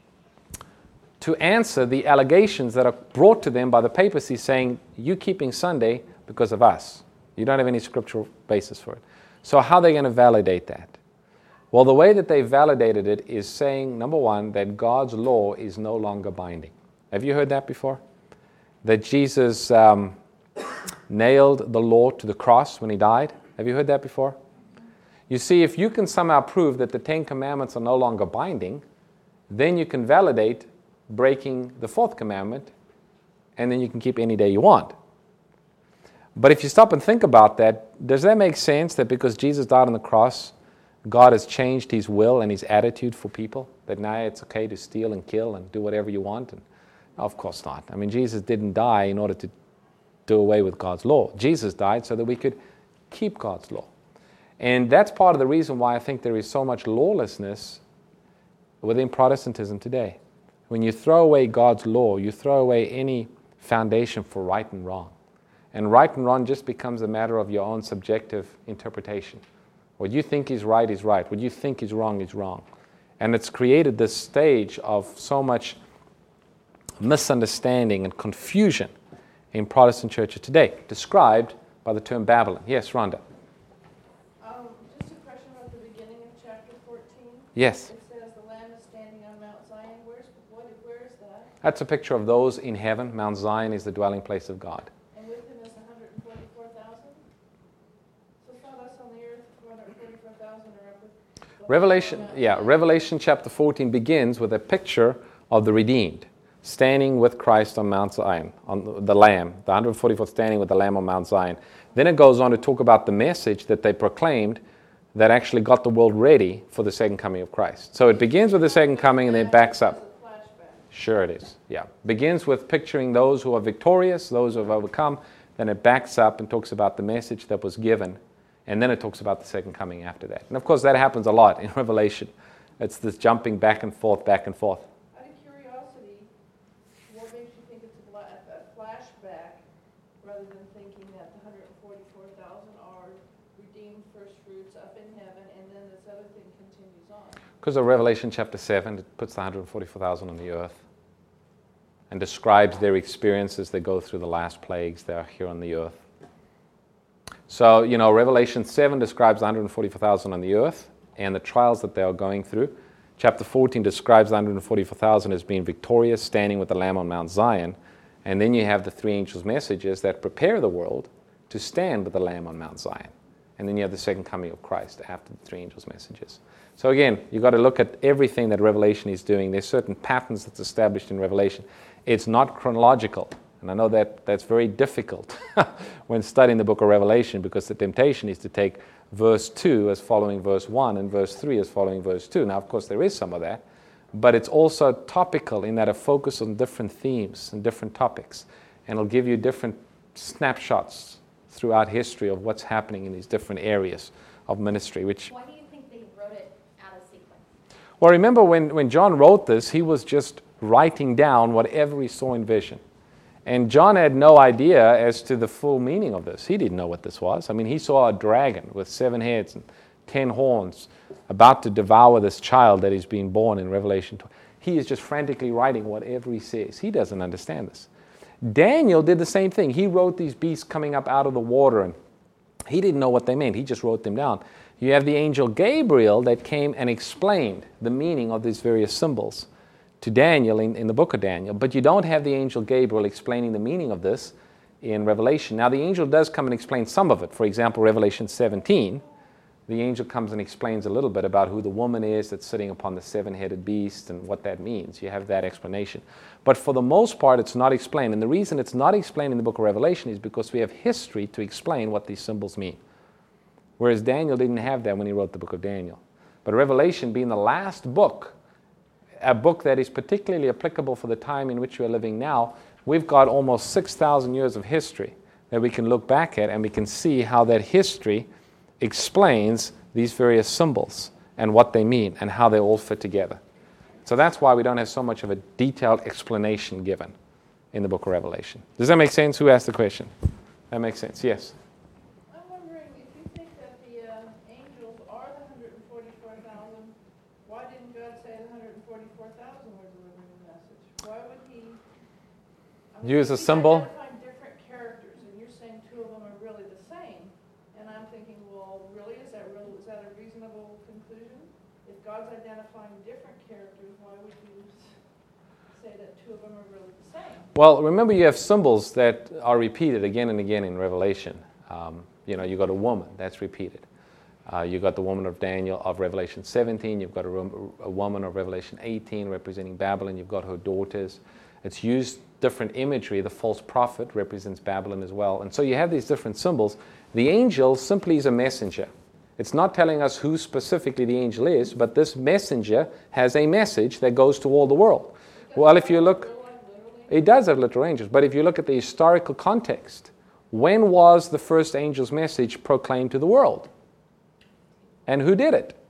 to answer the allegations that are brought to them by the papacy saying, you're keeping Sunday because of us. You don't have any scriptural basis for it. So how are they going to validate that? Well, the way that they validated it is saying, number one, that God's law is no longer binding. Have you heard that before? That Jesus nailed the law to the cross when he died? Have you heard that before? You see, if you can somehow prove that the Ten Commandments are no longer binding, then you can validate breaking the fourth commandment, and then you can keep any day you want. But if you stop and think about that, does that make sense that because Jesus died on the cross, God has changed his will and his attitude for people? That now it's okay to steal and kill and do whatever you want? And of course not. I mean, Jesus didn't die in order to do away with God's law. Jesus died so that we could keep God's law. And that's part of the reason why I think there is so much lawlessness within Protestantism today. When you throw away God's law, you throw away any foundation for right and wrong. And right and wrong just becomes a matter of your own subjective interpretation. What you think is right is right. What you think is wrong is wrong. And it's created this stage of so much misunderstanding and confusion in Protestant churches today, described by the term Babylon. Yes, Rhonda? Just a question about the beginning of chapter 14. Yes. It says the Lamb is standing on Mount Zion. Where is that? That's a picture of those in heaven. Mount Zion is the dwelling place of God. And with him is 144,000? So it's not us on the earth, 144,000 are up with... Revelation chapter 14 begins with a picture of the redeemed standing with Christ on Mount Zion, on the Lamb, the 144th standing with the Lamb on Mount Zion. Then it goes on to talk about the message that they proclaimed that actually got the world ready for the second coming of Christ. So it begins with the second coming and then it backs up. Sure it is, yeah. Begins with picturing those who are victorious, those who have overcome, then it backs up and talks about the message that was given, and then it talks about the second coming after that. And of course that happens a lot in Revelation. It's this jumping back and forth, back and forth. Out of curiosity, what makes you think it's a flashback rather than thinking that the 144,000 are redeemed first fruits up in heaven and then this other thing continues on? Because of Revelation chapter 7, it puts the 144,000 on the earth and describes their experiences. They go through the last plagues. They are here on the earth. So, Revelation 7 describes the 144,000 on the earth and the trials that they are going through. Chapter 14 describes the 144,000 as being victorious, standing with the Lamb on Mount Zion. And then you have the three angels' messages that prepare the world to stand with the Lamb on Mount Zion. And then you have the second coming of Christ after the three angels' messages. So again, you've got to look at everything that Revelation is doing. There's certain patterns that's established in Revelation. It's not chronological. And I know that that's very difficult when studying the book of Revelation, because the temptation is to take verse 2 as following verse 1 and verse 3 as following verse 2. Now, of course, there is some of that, but it's also topical in that it focuses on different themes and different topics. And it'll give you different snapshots throughout history of what's happening in these different areas of ministry. Why do you think they wrote it out of sequence? Well, remember when John wrote this, he was just writing down whatever he saw in vision. And John had no idea as to the full meaning of this. He didn't know what this was. I mean, he saw a dragon with 7 heads and 10 horns about to devour this child that is being born in Revelation 12. He is just frantically writing whatever he says. He doesn't understand this. Daniel did the same thing. He wrote these beasts coming up out of the water, and he didn't know what they meant. He just wrote them down. You have the angel Gabriel that came and explained the meaning of these various symbols to Daniel in the book of Daniel, but you don't have the angel Gabriel explaining the meaning of this in Revelation. Now, the angel does come and explain some of it. For example, Revelation 17, the angel comes and explains a little bit about who the woman is that's sitting upon the 7-headed beast and what that means. You have that explanation. But for the most part, it's not explained. And the reason it's not explained in the book of Revelation is because we have history to explain what these symbols mean. Whereas Daniel didn't have that when he wrote the book of Daniel. But Revelation, being the last book, a book that is particularly applicable for the time in which we are living now, we've got almost 6,000 years of history that we can look back at, and we can see how that history explains these various symbols and what they mean and how they all fit together. So that's why we don't have so much of a detailed explanation given in the book of Revelation. Does that make sense? Who asked the question? That makes sense. Yes? I'm wondering if you think that the angels are the 144,000, why didn't God say the 144,000 were delivering the message? Why would he Use a he's symbol? identifying different characters, and you're saying 2 of them are really the same. And I'm thinking, well, really, is that a reasonable conclusion? If God's identifying different characters, why would you say that 2 of them are really the same? Well, remember you have symbols that are repeated again and again in Revelation. You've got a woman, that's repeated. You've got the woman of Daniel of Revelation 17. You've got a woman of Revelation 18 representing Babylon. You've got her daughters. It's used different imagery. The false prophet represents Babylon as well. And so you have these different symbols. The angel simply is a messenger. It's not telling us who specifically the angel is, but this messenger has a message that goes to all the world. Well, if you look, it does have literal angels, but if you look at the historical context, when was the first angel's message proclaimed to the world? And who did it?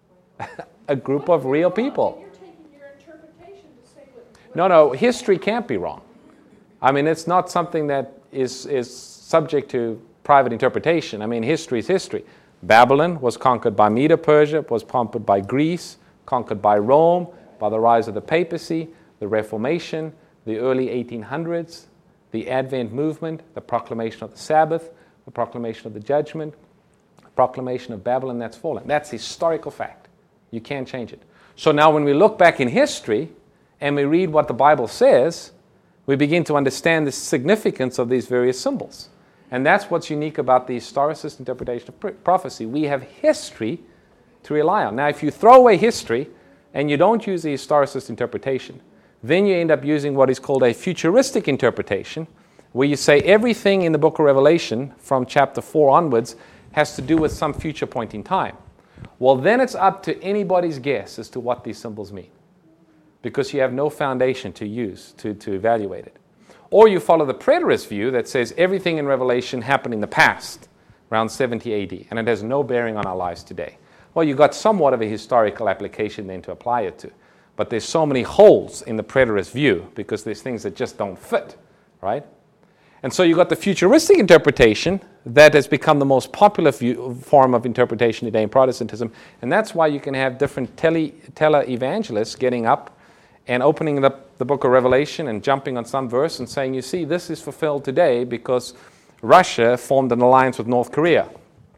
A group of real people. You're taking your interpretation to say what No, history can't be wrong. I mean, it's not something that is subject to private interpretation. I mean, history is history. Babylon was conquered by Medo-Persia, was conquered by Greece, conquered by Rome, by the rise of the papacy, the Reformation, the early 1800s, the Advent movement, the proclamation of the Sabbath, the proclamation of the judgment, the proclamation of Babylon that's fallen. That's historical fact. You can't change it. So now when we look back in history and we read what the Bible says, we begin to understand the significance of these various symbols. And that's what's unique about the historicist interpretation of prophecy. We have history to rely on. Now, if you throw away history and you don't use the historicist interpretation, then you end up using what is called a futuristic interpretation, where you say everything in the book of Revelation from chapter 4 onwards has to do with some future point in time. Well, then it's up to anybody's guess as to what these symbols mean, because you have no foundation to use to evaluate it. Or you follow the preterist view that says everything in Revelation happened in the past, around 70 AD, and it has no bearing on our lives today. Well, you've got somewhat of a historical application then to apply it to. But there's so many holes in the preterist view because there's things that just don't fit, right? And so you've got the futuristic interpretation that has become the most popular form of interpretation today in Protestantism, and that's why you can have different tele-evangelists getting up and opening up the book of Revelation and jumping on some verse and saying, you see, this is fulfilled today because Russia formed an alliance with North Korea.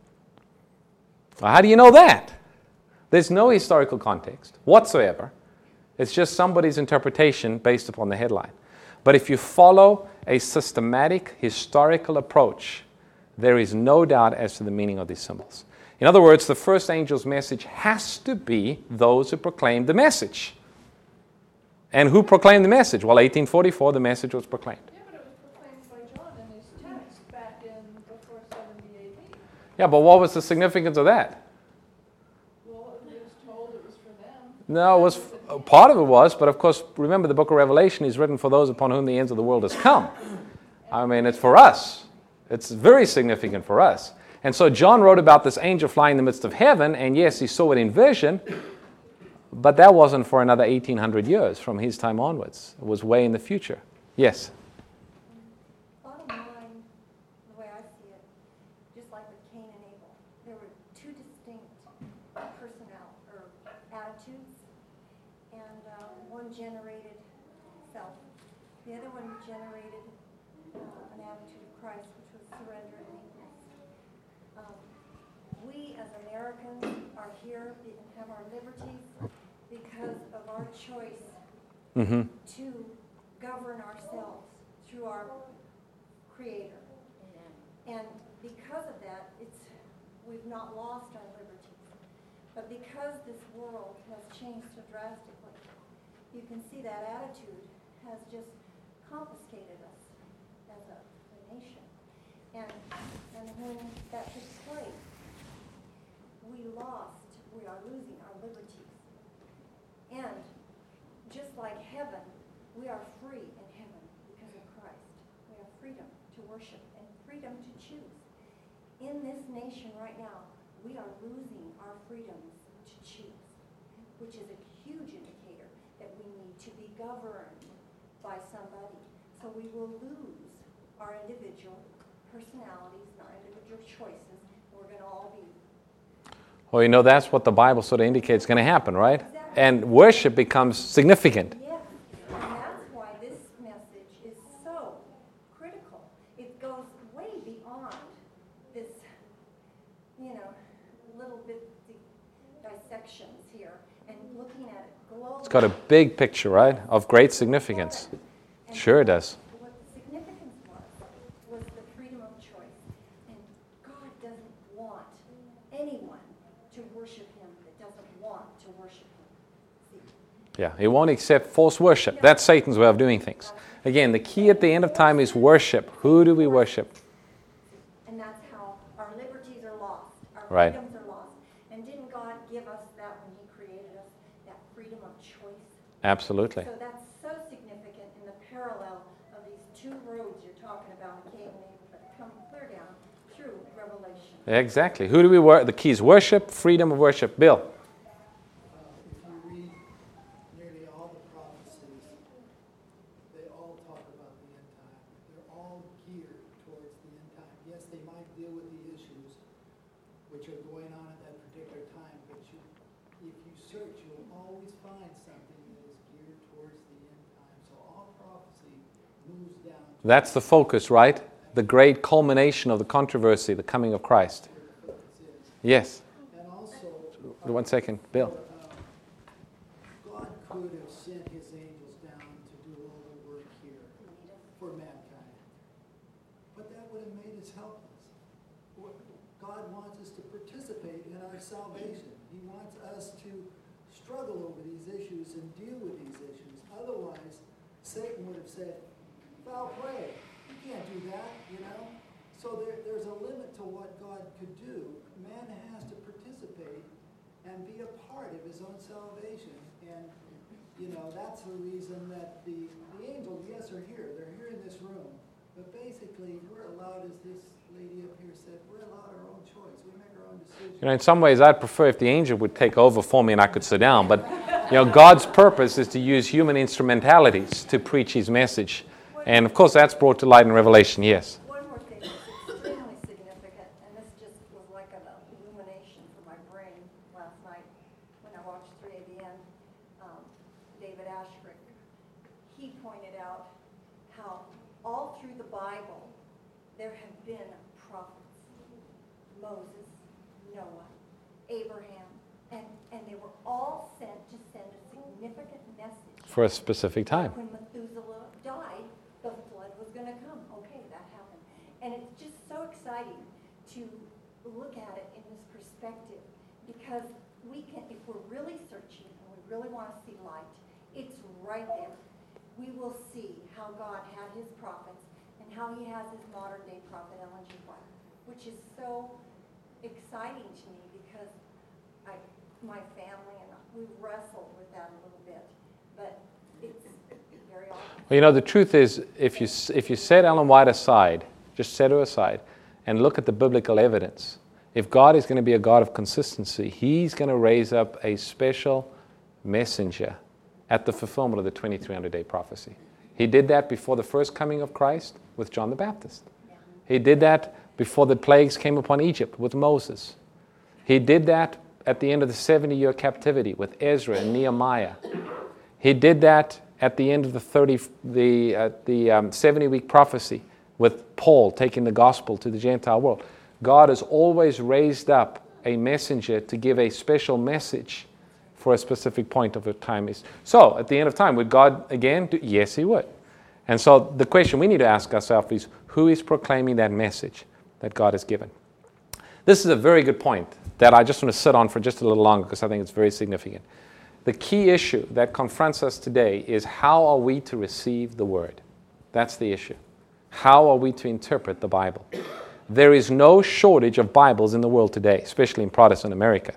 Well, how do you know that? There's no historical context whatsoever. It's just somebody's interpretation based upon the headline. But if you follow a systematic historical approach, there is no doubt as to the meaning of these symbols. In other words, the first angel's message has to be those who proclaim the message. And who proclaimed the message? Well, 1844, the message was proclaimed. Yeah, but it was proclaimed by John in his text back in before 70 AD. Yeah, but what was the significance of that? Well, it was told it was for them. No, it was part of it was, but of course, remember the book of Revelation is written for those upon whom the ends of the world has come. I mean, it's for us. It's very significant for us. And so John wrote about this angel flying in the midst of heaven, and yes, he saw it in vision, but that wasn't for another 1,800 years from his time onwards. It was way in the future. Yes? Bottom line, the way I see it, just like with Cain and Abel, there were two distinct personnel or attitudes, and one generated self. The other one generated an attitude of Christ, which was surrender and meekness. We as Americans are here and have our liberties because of our choice to govern ourselves through our Creator. And because of that, we've not lost our liberties. But because this world has changed so drastically, you can see that attitude has just confiscated us as a nation. And when that took place, we are losing our liberties. And just like heaven, we are free in heaven because of Christ. We have freedom to worship and freedom to choose. In this nation right now, we are losing our freedoms to choose, which is a huge indicator that we need to be governed by somebody. So we will lose our individual personalities and our individual choices. We're going to all be. Well, you know, that's what the Bible sort of indicates is going to happen, right? Exactly. And worship becomes significant. Yes, and that's why this message is so critical. It goes way beyond this, little bit dissections here and looking at it globally. It's got a big picture, right, of great significance. And Sure it does. What the significance was the freedom of choice. And God doesn't want anyone to worship Him that doesn't want to worship Him. See? Yeah, He won't accept false worship. That's Satan's way of doing things. Again, the key at the end of time is worship. Who do we worship? And that's how our liberties are lost. Our Right. freedoms are lost. And didn't God give us that when He created us, that freedom of choice? Absolutely. So that's so significant in the parallel of these two roads you're talking about in Cain and Abel that come clear down through Revelation. Exactly. Who do we worship? The key is worship, freedom of worship. Bill. If you read nearly all the prophecies, they all talk about the end time. They're all geared towards the end time they might deal with the issues which are going on at that particular time, but if you search, you'll always find something that is geared towards the end time. So all prophecy moves down to That's the focus, right? The great culmination of the controversy, the coming of Christ. where the focus is. Yes. And also, 1 second, Bill. God could have sent his angels down to do all the work here for mankind. But that would have made us helpless. God wants us to participate in our salvation. He wants us to struggle over these issues and deal with these issues. Otherwise, Satan would have said, foul play. You can't do that, you know? So there's a limit to what God could do. Man has to participate and be a part of his own salvation. And, you know, that's the reason that the angels, yes, are here. They're here in this room. But basically, we're allowed, as this lady up here said, we're allowed our own choice. We make our own decisions. You know, in some ways, I'd prefer if the angel would take over for me and I could sit down. But, you know, God's purpose is to use human instrumentalities to preach his message. And, of course, that's brought to light in Revelation, yes. One more thing that's extremely significant, and this just was like an illumination for my brain last night when I watched 3ABN. David Ashrick, he pointed out how all through the Bible there have been prophets. Moses, Noah, Abraham, and they were all sent to send a significant message. For a specific time. When Methuselah died, the flood was going to come. Okay, that happened. And it's just so exciting to look at it in this perspective, because we can, if we're really searching and we really want to see light, it's right there. We will see how God had his prophets and how he has his modern day prophet Ellen G. White, which is so exciting to me because my family and we wrestled with that a little bit, but it's very awesome. Well, you know, the truth is, if you set Ellen White aside, just set her aside, and look at the biblical evidence, if God is going to be a God of consistency, he's going to raise up a special messenger at the fulfillment of the 2300-day prophecy. He did that before the first coming of Christ with John the Baptist. He did that before the plagues came upon Egypt with Moses. He did that at the end of the 70-year captivity with Ezra and Nehemiah. He did that at the end of the 70-week prophecy with Paul taking the gospel to the Gentile world. God has always raised up a messenger to give a special message for a specific point of the time. So, at the end of time, would God again do? Yes, he would. And so the question we need to ask ourselves is, who is proclaiming that message that God has given? This is a very good point that I just want to sit on for just a little longer because I think it's very significant. The key issue that confronts us today is, how are we to receive the Word? That's the issue. How are we to interpret the Bible? There is no shortage of Bibles in the world today, especially in Protestant America.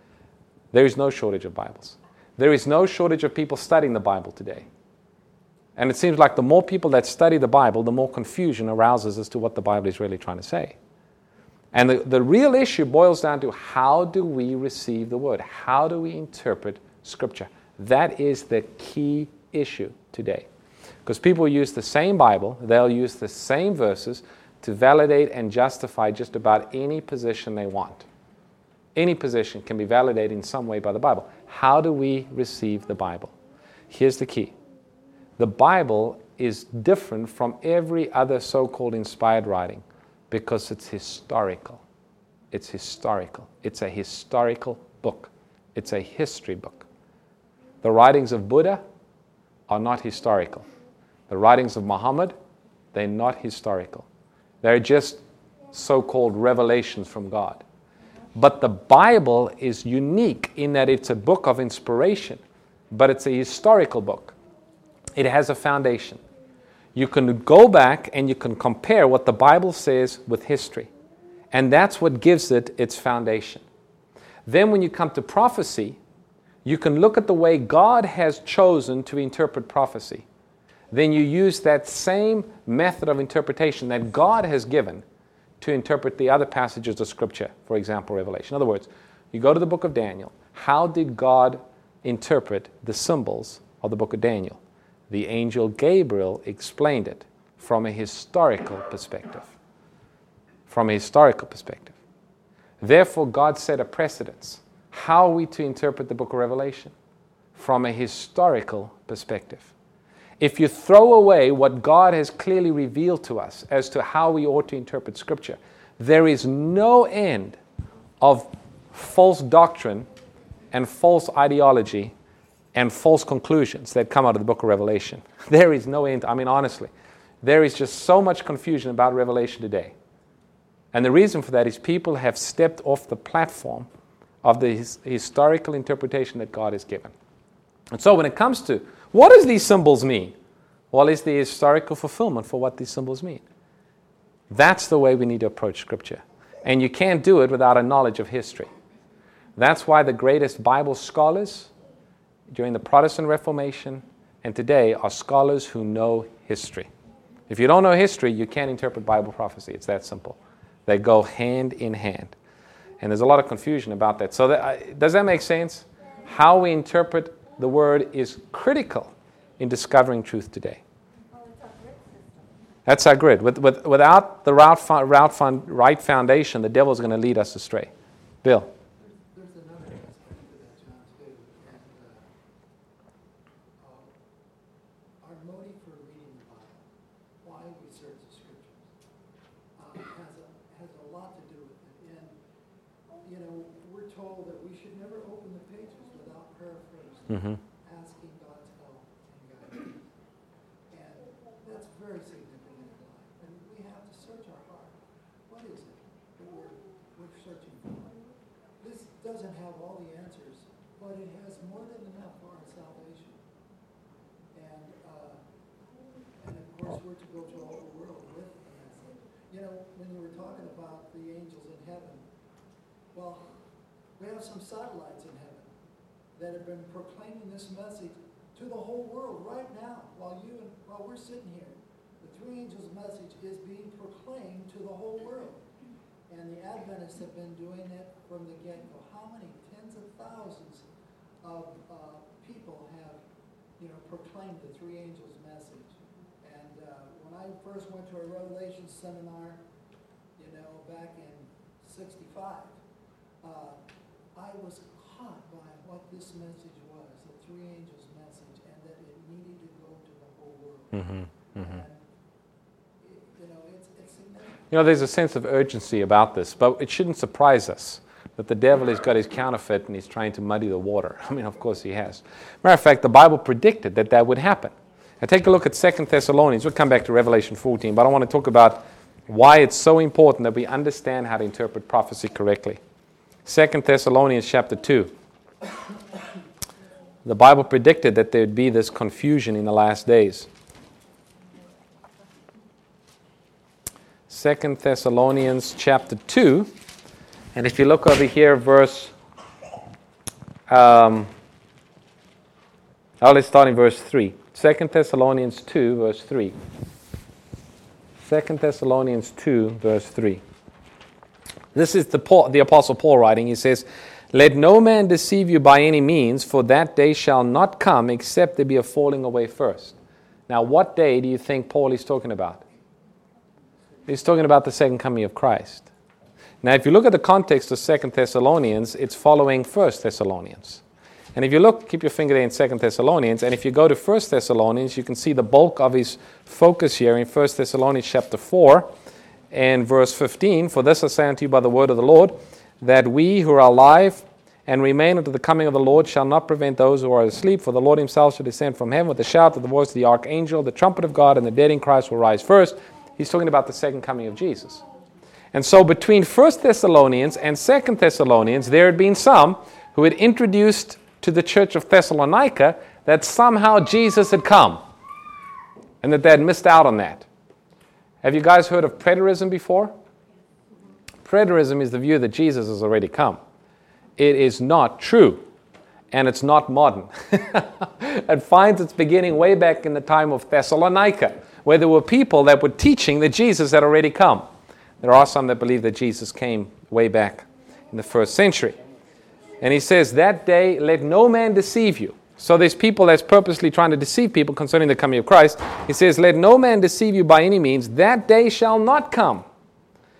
There is no shortage of Bibles. There is no shortage of people studying the Bible today. And it seems like the more people that study the Bible, the more confusion arouses as to what the Bible is really trying to say. And the real issue boils down to, how do we receive the Word? How do we interpret Scripture? That is the key issue today. Because people use the same Bible, they'll use the same verses to validate and justify just about any position they want. Any position can be validated in some way by the Bible. How do we receive the Bible? Here's the key. The Bible is different from every other so-called inspired writing because it's historical. It's historical. It's a historical book. It's a history book. The writings of Buddha are not historical. The writings of Muhammad, they're not historical. They're just so-called revelations from God. But the Bible is unique in that it's a book of inspiration, but it's a historical book. It has a foundation. You can go back and you can compare what the Bible says with history. And that's what gives it its foundation. Then when you come to prophecy, you can look at the way God has chosen to interpret prophecy. Then you use that same method of interpretation that God has given to interpret the other passages of Scripture, for example, Revelation. In other words, you go to the book of Daniel. How did God interpret the symbols of the book of Daniel? The angel Gabriel explained it from a historical perspective. from a historical perspective. Therefore, God set a precedence. How are we to interpret the book of Revelation? From a historical perspective. If you throw away what God has clearly revealed to us as to how we ought to interpret Scripture, there is no end of false doctrine and false ideology and false conclusions that come out of the book of Revelation. There is no end. I mean, honestly, there is just so much confusion about Revelation today. And the reason for that is people have stepped off the platform of the historical interpretation that God has given. And so when it comes to what does these symbols mean? Well, it's the historical fulfillment for what these symbols mean. That's the way we need to approach Scripture. And you can't do it without a knowledge of history. That's why the greatest Bible scholars during the Protestant Reformation and today are scholars who know history. If you don't know history, you can't interpret Bible prophecy. It's that simple. They go hand in hand. And there's a lot of confusion about that. So does that make sense? How we interpret the Word is critical in discovering truth today. Well, it's our grid system. That's our grid. Without the right foundation, the devil's going to lead us astray. Bill? There's another aspect to that, John, too. And our motive for reading the Bible, why we search the Scriptures, has a lot to do with it. And, you know, we're told that we should never open the pages without prayer first. Mm-hmm. Asking God's help and guidance. And that's very significant in life. And we have to search our heart. What is it that we're searching for? This doesn't have all the answers, but it has more than enough for our salvation. And of course, we're to go to all the world with the message. You know, when you were talking about the angels in heaven, well, we have some satellites in heaven that have been proclaiming this message to the whole world right now while we're sitting here. The three angels' message is being proclaimed to the whole world. And the Adventists have been doing it from the get-go. How many tens of thousands of people have, proclaimed the three angels' message? And when I first went to a Revelation seminar, back in '65, I was caught by what this message was, the three angels' message, and that it needed to go to the whole world. Mm-hmm. Mm-hmm. And, it's significant. There's a sense of urgency about this, but it shouldn't surprise us that the devil has got his counterfeit and he's trying to muddy the water. I mean, of course he has. Matter of fact, the Bible predicted that would happen. Now take a look at 2 Thessalonians. We'll come back to Revelation 14, but I want to talk about why it's so important that we understand how to interpret prophecy correctly. 2 Thessalonians chapter 2. The Bible predicted that there would be this confusion in the last days. 2 Thessalonians chapter 2. And if you look over here, let's start in verse 3. 2 Thessalonians 2, verse 3. 2 Thessalonians 2, verse 3. This is the Apostle Paul writing. He says, "Let no man deceive you by any means, for that day shall not come except there be a falling away first." Now, what day do you think Paul is talking about? He's talking about the second coming of Christ. Now, if you look at the context of 2 Thessalonians, it's following 1 Thessalonians. And if you look, keep your finger there in 2 Thessalonians, and if you go to 1 Thessalonians, you can see the bulk of his focus here in 1 Thessalonians chapter 4 and verse 15. "For this I say unto you by the word of the Lord, that we who are alive and remain unto the coming of the Lord shall not prevent those who are asleep. For the Lord himself shall descend from heaven with a shout, with the voice of the archangel, the trumpet of God, and the dead in Christ will rise first." He's talking about the second coming of Jesus. And so between 1 Thessalonians and 2 Thessalonians, there had been some who had introduced to the church of Thessalonica that somehow Jesus had come and that they had missed out on that. Have you guys heard of preterism before? Preterism is the view that Jesus has already come. It is not true, and it's not modern. It finds its beginning way back in the time of Thessalonica, where there were people that were teaching that Jesus had already come. There are some that believe that Jesus came way back in the 1st century. And he says, that day, let no man deceive you. So there's people that's purposely trying to deceive people concerning the coming of Christ. He says, let no man deceive you by any means. That day shall not come,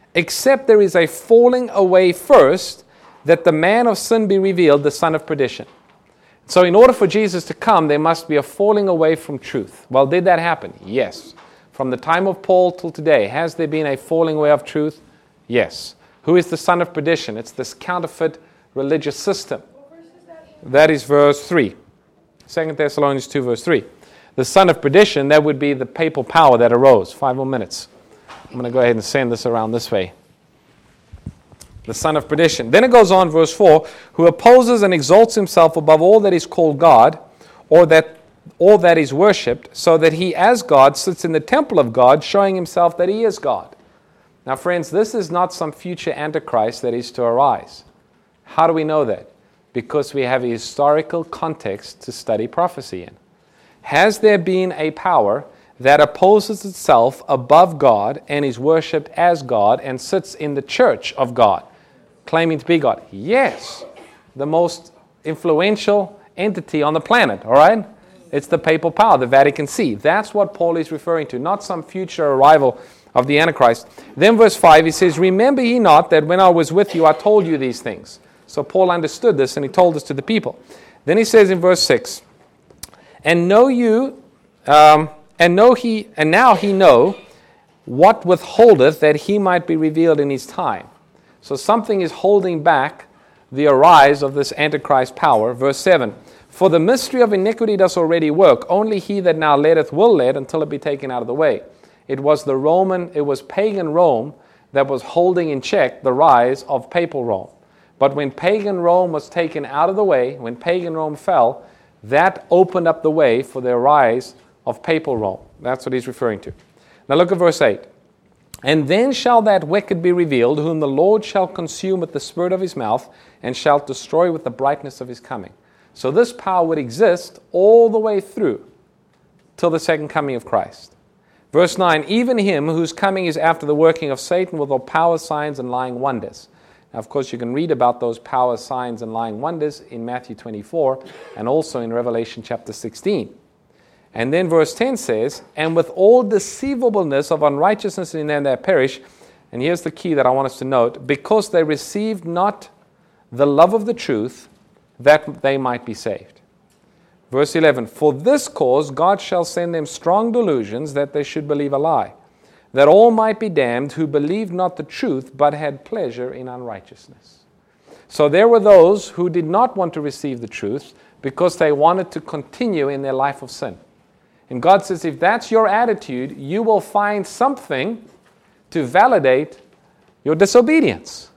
except there is a falling away first, that the man of sin be revealed, the son of perdition. So in order for Jesus to come, there must be a falling away from truth. Well, did that happen? Yes. From the time of Paul till today, has there been a falling away of truth? Yes. Who is the son of perdition? It's this counterfeit religious system. That is verse 3. 2 Thessalonians 2, verse 3. The son of perdition, that would be the papal power that arose. 5 more minutes. I'm going to go ahead and send this around this way. The son of perdition. Then it goes on, verse 4, who opposes and exalts himself above all that is called God, or that all that is worshipped, so that he as God sits in the temple of God, showing himself that he is God. Now friends, this is not some future antichrist that is to arise. How do we know that? Because we have a historical context to study prophecy in. Has there been a power that opposes itself above God and is worshipped as God and sits in the church of God, claiming to be God? Yes. The most influential entity on the planet, all right? It's the papal power, the Vatican See. That's what Paul is referring to, not some future arrival of the Antichrist. Then verse 5, he says, remember ye not that when I was with you, I told you these things. So Paul understood this and he told this to the people. Then he says in verse 6, and now he know what withholdeth, that he might be revealed in his time. So something is holding back the arise of this Antichrist power. Verse 7, for the mystery of iniquity does already work. Only he that now letteth will let until it be taken out of the way. It was pagan Rome that was holding in check the rise of papal Rome. But when pagan Rome was taken out of the way, when pagan Rome fell, that opened up the way for the rise of papal Rome. That's what he's referring to. Now look at verse 8. And then shall that wicked be revealed, whom the Lord shall consume with the spirit of his mouth, and shall destroy with the brightness of his coming. So this power would exist all the way through till the second coming of Christ. Verse 9, even him whose coming is after the working of Satan with all power, signs, and lying wonders. Now, of course, you can read about those power, signs, and lying wonders in Matthew 24 and also in Revelation chapter 16. And then verse 10 says, and with all deceivableness of unrighteousness in them that perish, and here's the key that I want us to note, because they received not the love of the truth, that they might be saved. Verse 11, for this cause God shall send them strong delusions, that they should believe a lie, that all might be damned who believed not the truth, but had pleasure in unrighteousness. So there were those who did not want to receive the truth because they wanted to continue in their life of sin. And God says, if that's your attitude, you will find something to validate your disobedience.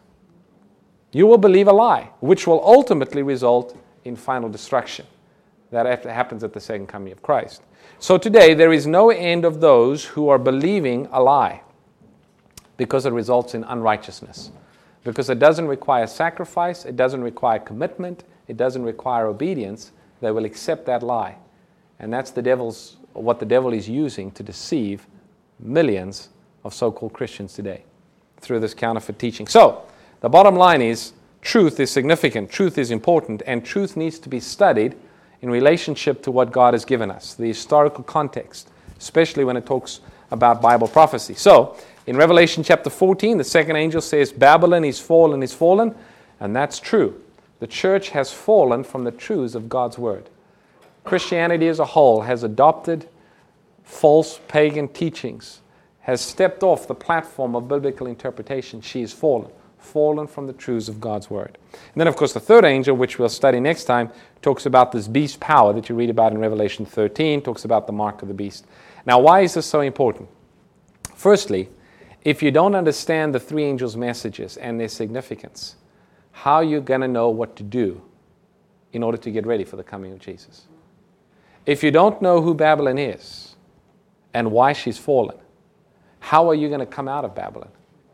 You will believe a lie, which will ultimately result in final destruction. That happens at the second coming of Christ. So today, there is no end of those who are believing a lie because it results in unrighteousness. Because it doesn't require sacrifice, it doesn't require commitment, it doesn't require obedience. They will accept that lie. And that's what the devil is using to deceive millions of so-called Christians today through this counterfeit teaching. So, the bottom line is, truth is significant, truth is important, and truth needs to be studied in relationship to what God has given us, the historical context, especially when it talks about Bible prophecy. So, in Revelation chapter 14, the second angel says, Babylon is fallen, and that's true. The church has fallen from the truths of God's word. Christianity as a whole has adopted false pagan teachings, has stepped off the platform of biblical interpretation. She is fallen from the truths of God's word. And then, of course, the third angel, which we'll study next time, talks about this beast power that you read about in Revelation 13, talks about the mark of the beast. Now, why is this so important? Firstly, if you don't understand the three angels' messages and their significance, how are you going to know what to do in order to get ready for the coming of Jesus? If you don't know who Babylon is and why she's fallen, how are you going to come out of Babylon?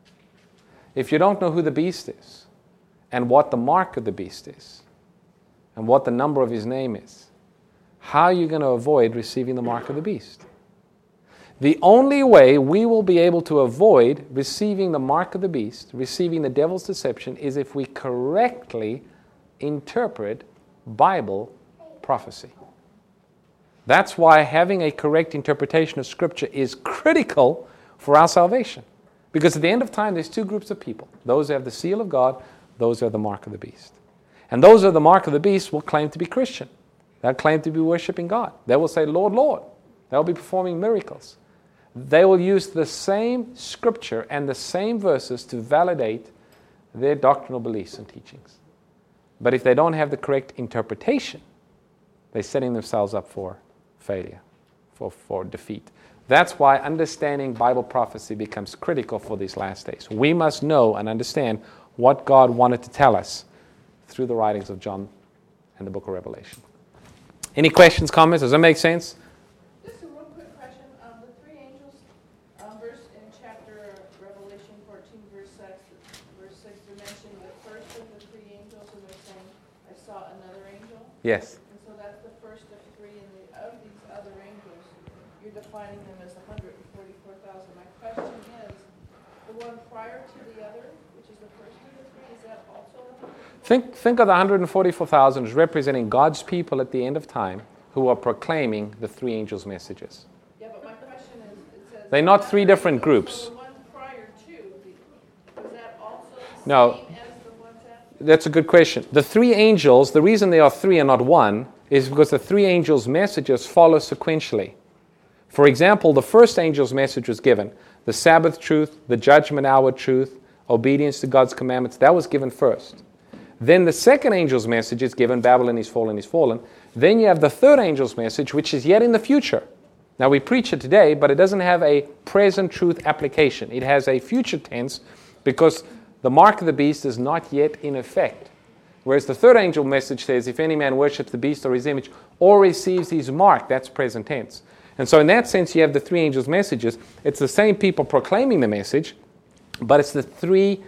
If you don't know who the beast is and what the mark of the beast is and what the number of his name is, how are you going to avoid receiving the mark of the beast? The only way we will be able to avoid receiving the mark of the beast, receiving the devil's deception, is if we correctly interpret Bible prophecy. That's why having a correct interpretation of Scripture is critical for our salvation. Because at the end of time, there's two groups of people. Those who have the seal of God, those who have the mark of the beast. And those who have the mark of the beast will claim to be Christian. They'll claim to be worshiping God. They will say, Lord, Lord. They'll be performing miracles. They will use the same scripture and the same verses to validate their doctrinal beliefs and teachings. But if they don't have the correct interpretation, they're setting themselves up for failure, for defeat. That's why understanding Bible prophecy becomes critical for these last days. We must know and understand what God wanted to tell us through the writings of John and the book of Revelation. Any questions, comments? Does that make sense? Just one quick question. The three angels, verse in chapter Revelation 14, verse 6, they're mentioning the first of the three angels, and they're saying, I saw another angel. Yes. And so that's the first of three, and of these other angels, you're defining them as 144,000. My question is, the one prior to the other, which is the first of the three, is that also? Think of the 144,000 as representing God's people at the end of time who are proclaiming the three angels' messages. Yeah, but my question is, it says... They're not three different groups. So the one prior to, was that also the No. same as the ones after? That's a good question. The three angels, the reason they are three and not one, is because the three angels' messages follow sequentially. For example, the first angel's message was given, the Sabbath truth, the judgment hour truth, obedience to God's commandments, that was given first. Then the second angel's message is given, Babylon is fallen, is fallen. Then you have the third angel's message, which is yet in the future. Now we preach it today, but it doesn't have a present truth application. It has a future tense because the mark of the beast is not yet in effect. Whereas the third angel message says, if any man worships the beast or his image or receives his mark, that's present tense. And so in that sense, you have the three angels' messages. It's the same people proclaiming the message, but it's the three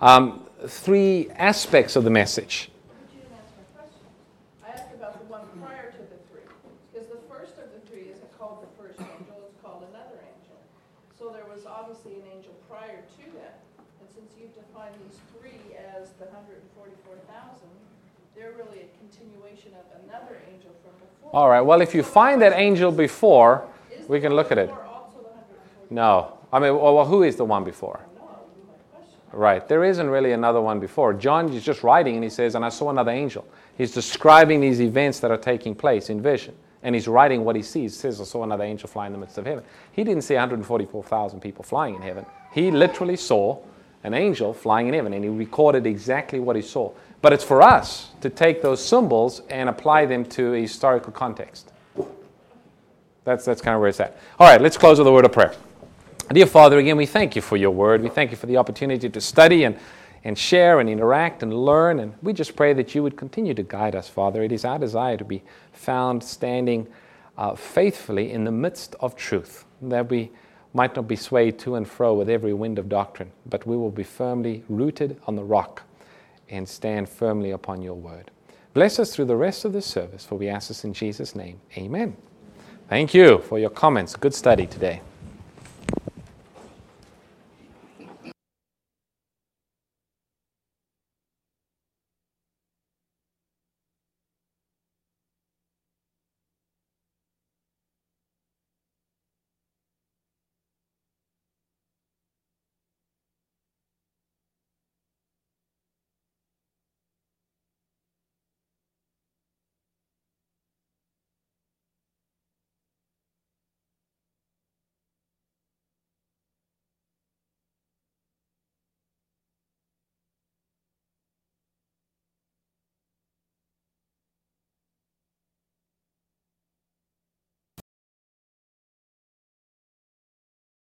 aspects of the message. But you didn't answer my question. I asked about the one prior to the three. Because the first of the three isn't called the first angel, it's called another angel. So there was obviously an angel prior to that. And since you've defined these three as the 144,000, they're really a continuation of another angel from before. All right, well, if you find that angel before, we can look at it. Is the one before also the 144,000? No. I mean, well, who is the one before? No, that would be my question. Right. There isn't really another one before. John is just writing and he says, and I saw another angel. He's describing these events that are taking place in vision. And he's writing what he sees. He says, I saw another angel fly in the midst of heaven. He didn't see 144,000 people flying in heaven. He literally saw an angel flying in heaven and he recorded exactly what he saw. But it's for us to take those symbols and apply them to a historical context. That's kind of where it's at. All right, let's close with a word of prayer. Dear Father, again, we thank you for your word. We thank you for the opportunity to study and share and interact and learn. And we just pray that you would continue to guide us, Father. It is our desire to be found standing faithfully in the midst of truth, that we might not be swayed to and fro with every wind of doctrine, but we will be firmly rooted on the rock and stand firmly upon your word. Bless us through the rest of this service, for we ask this in Jesus' name. Amen. Thank you for your comments. Good study today.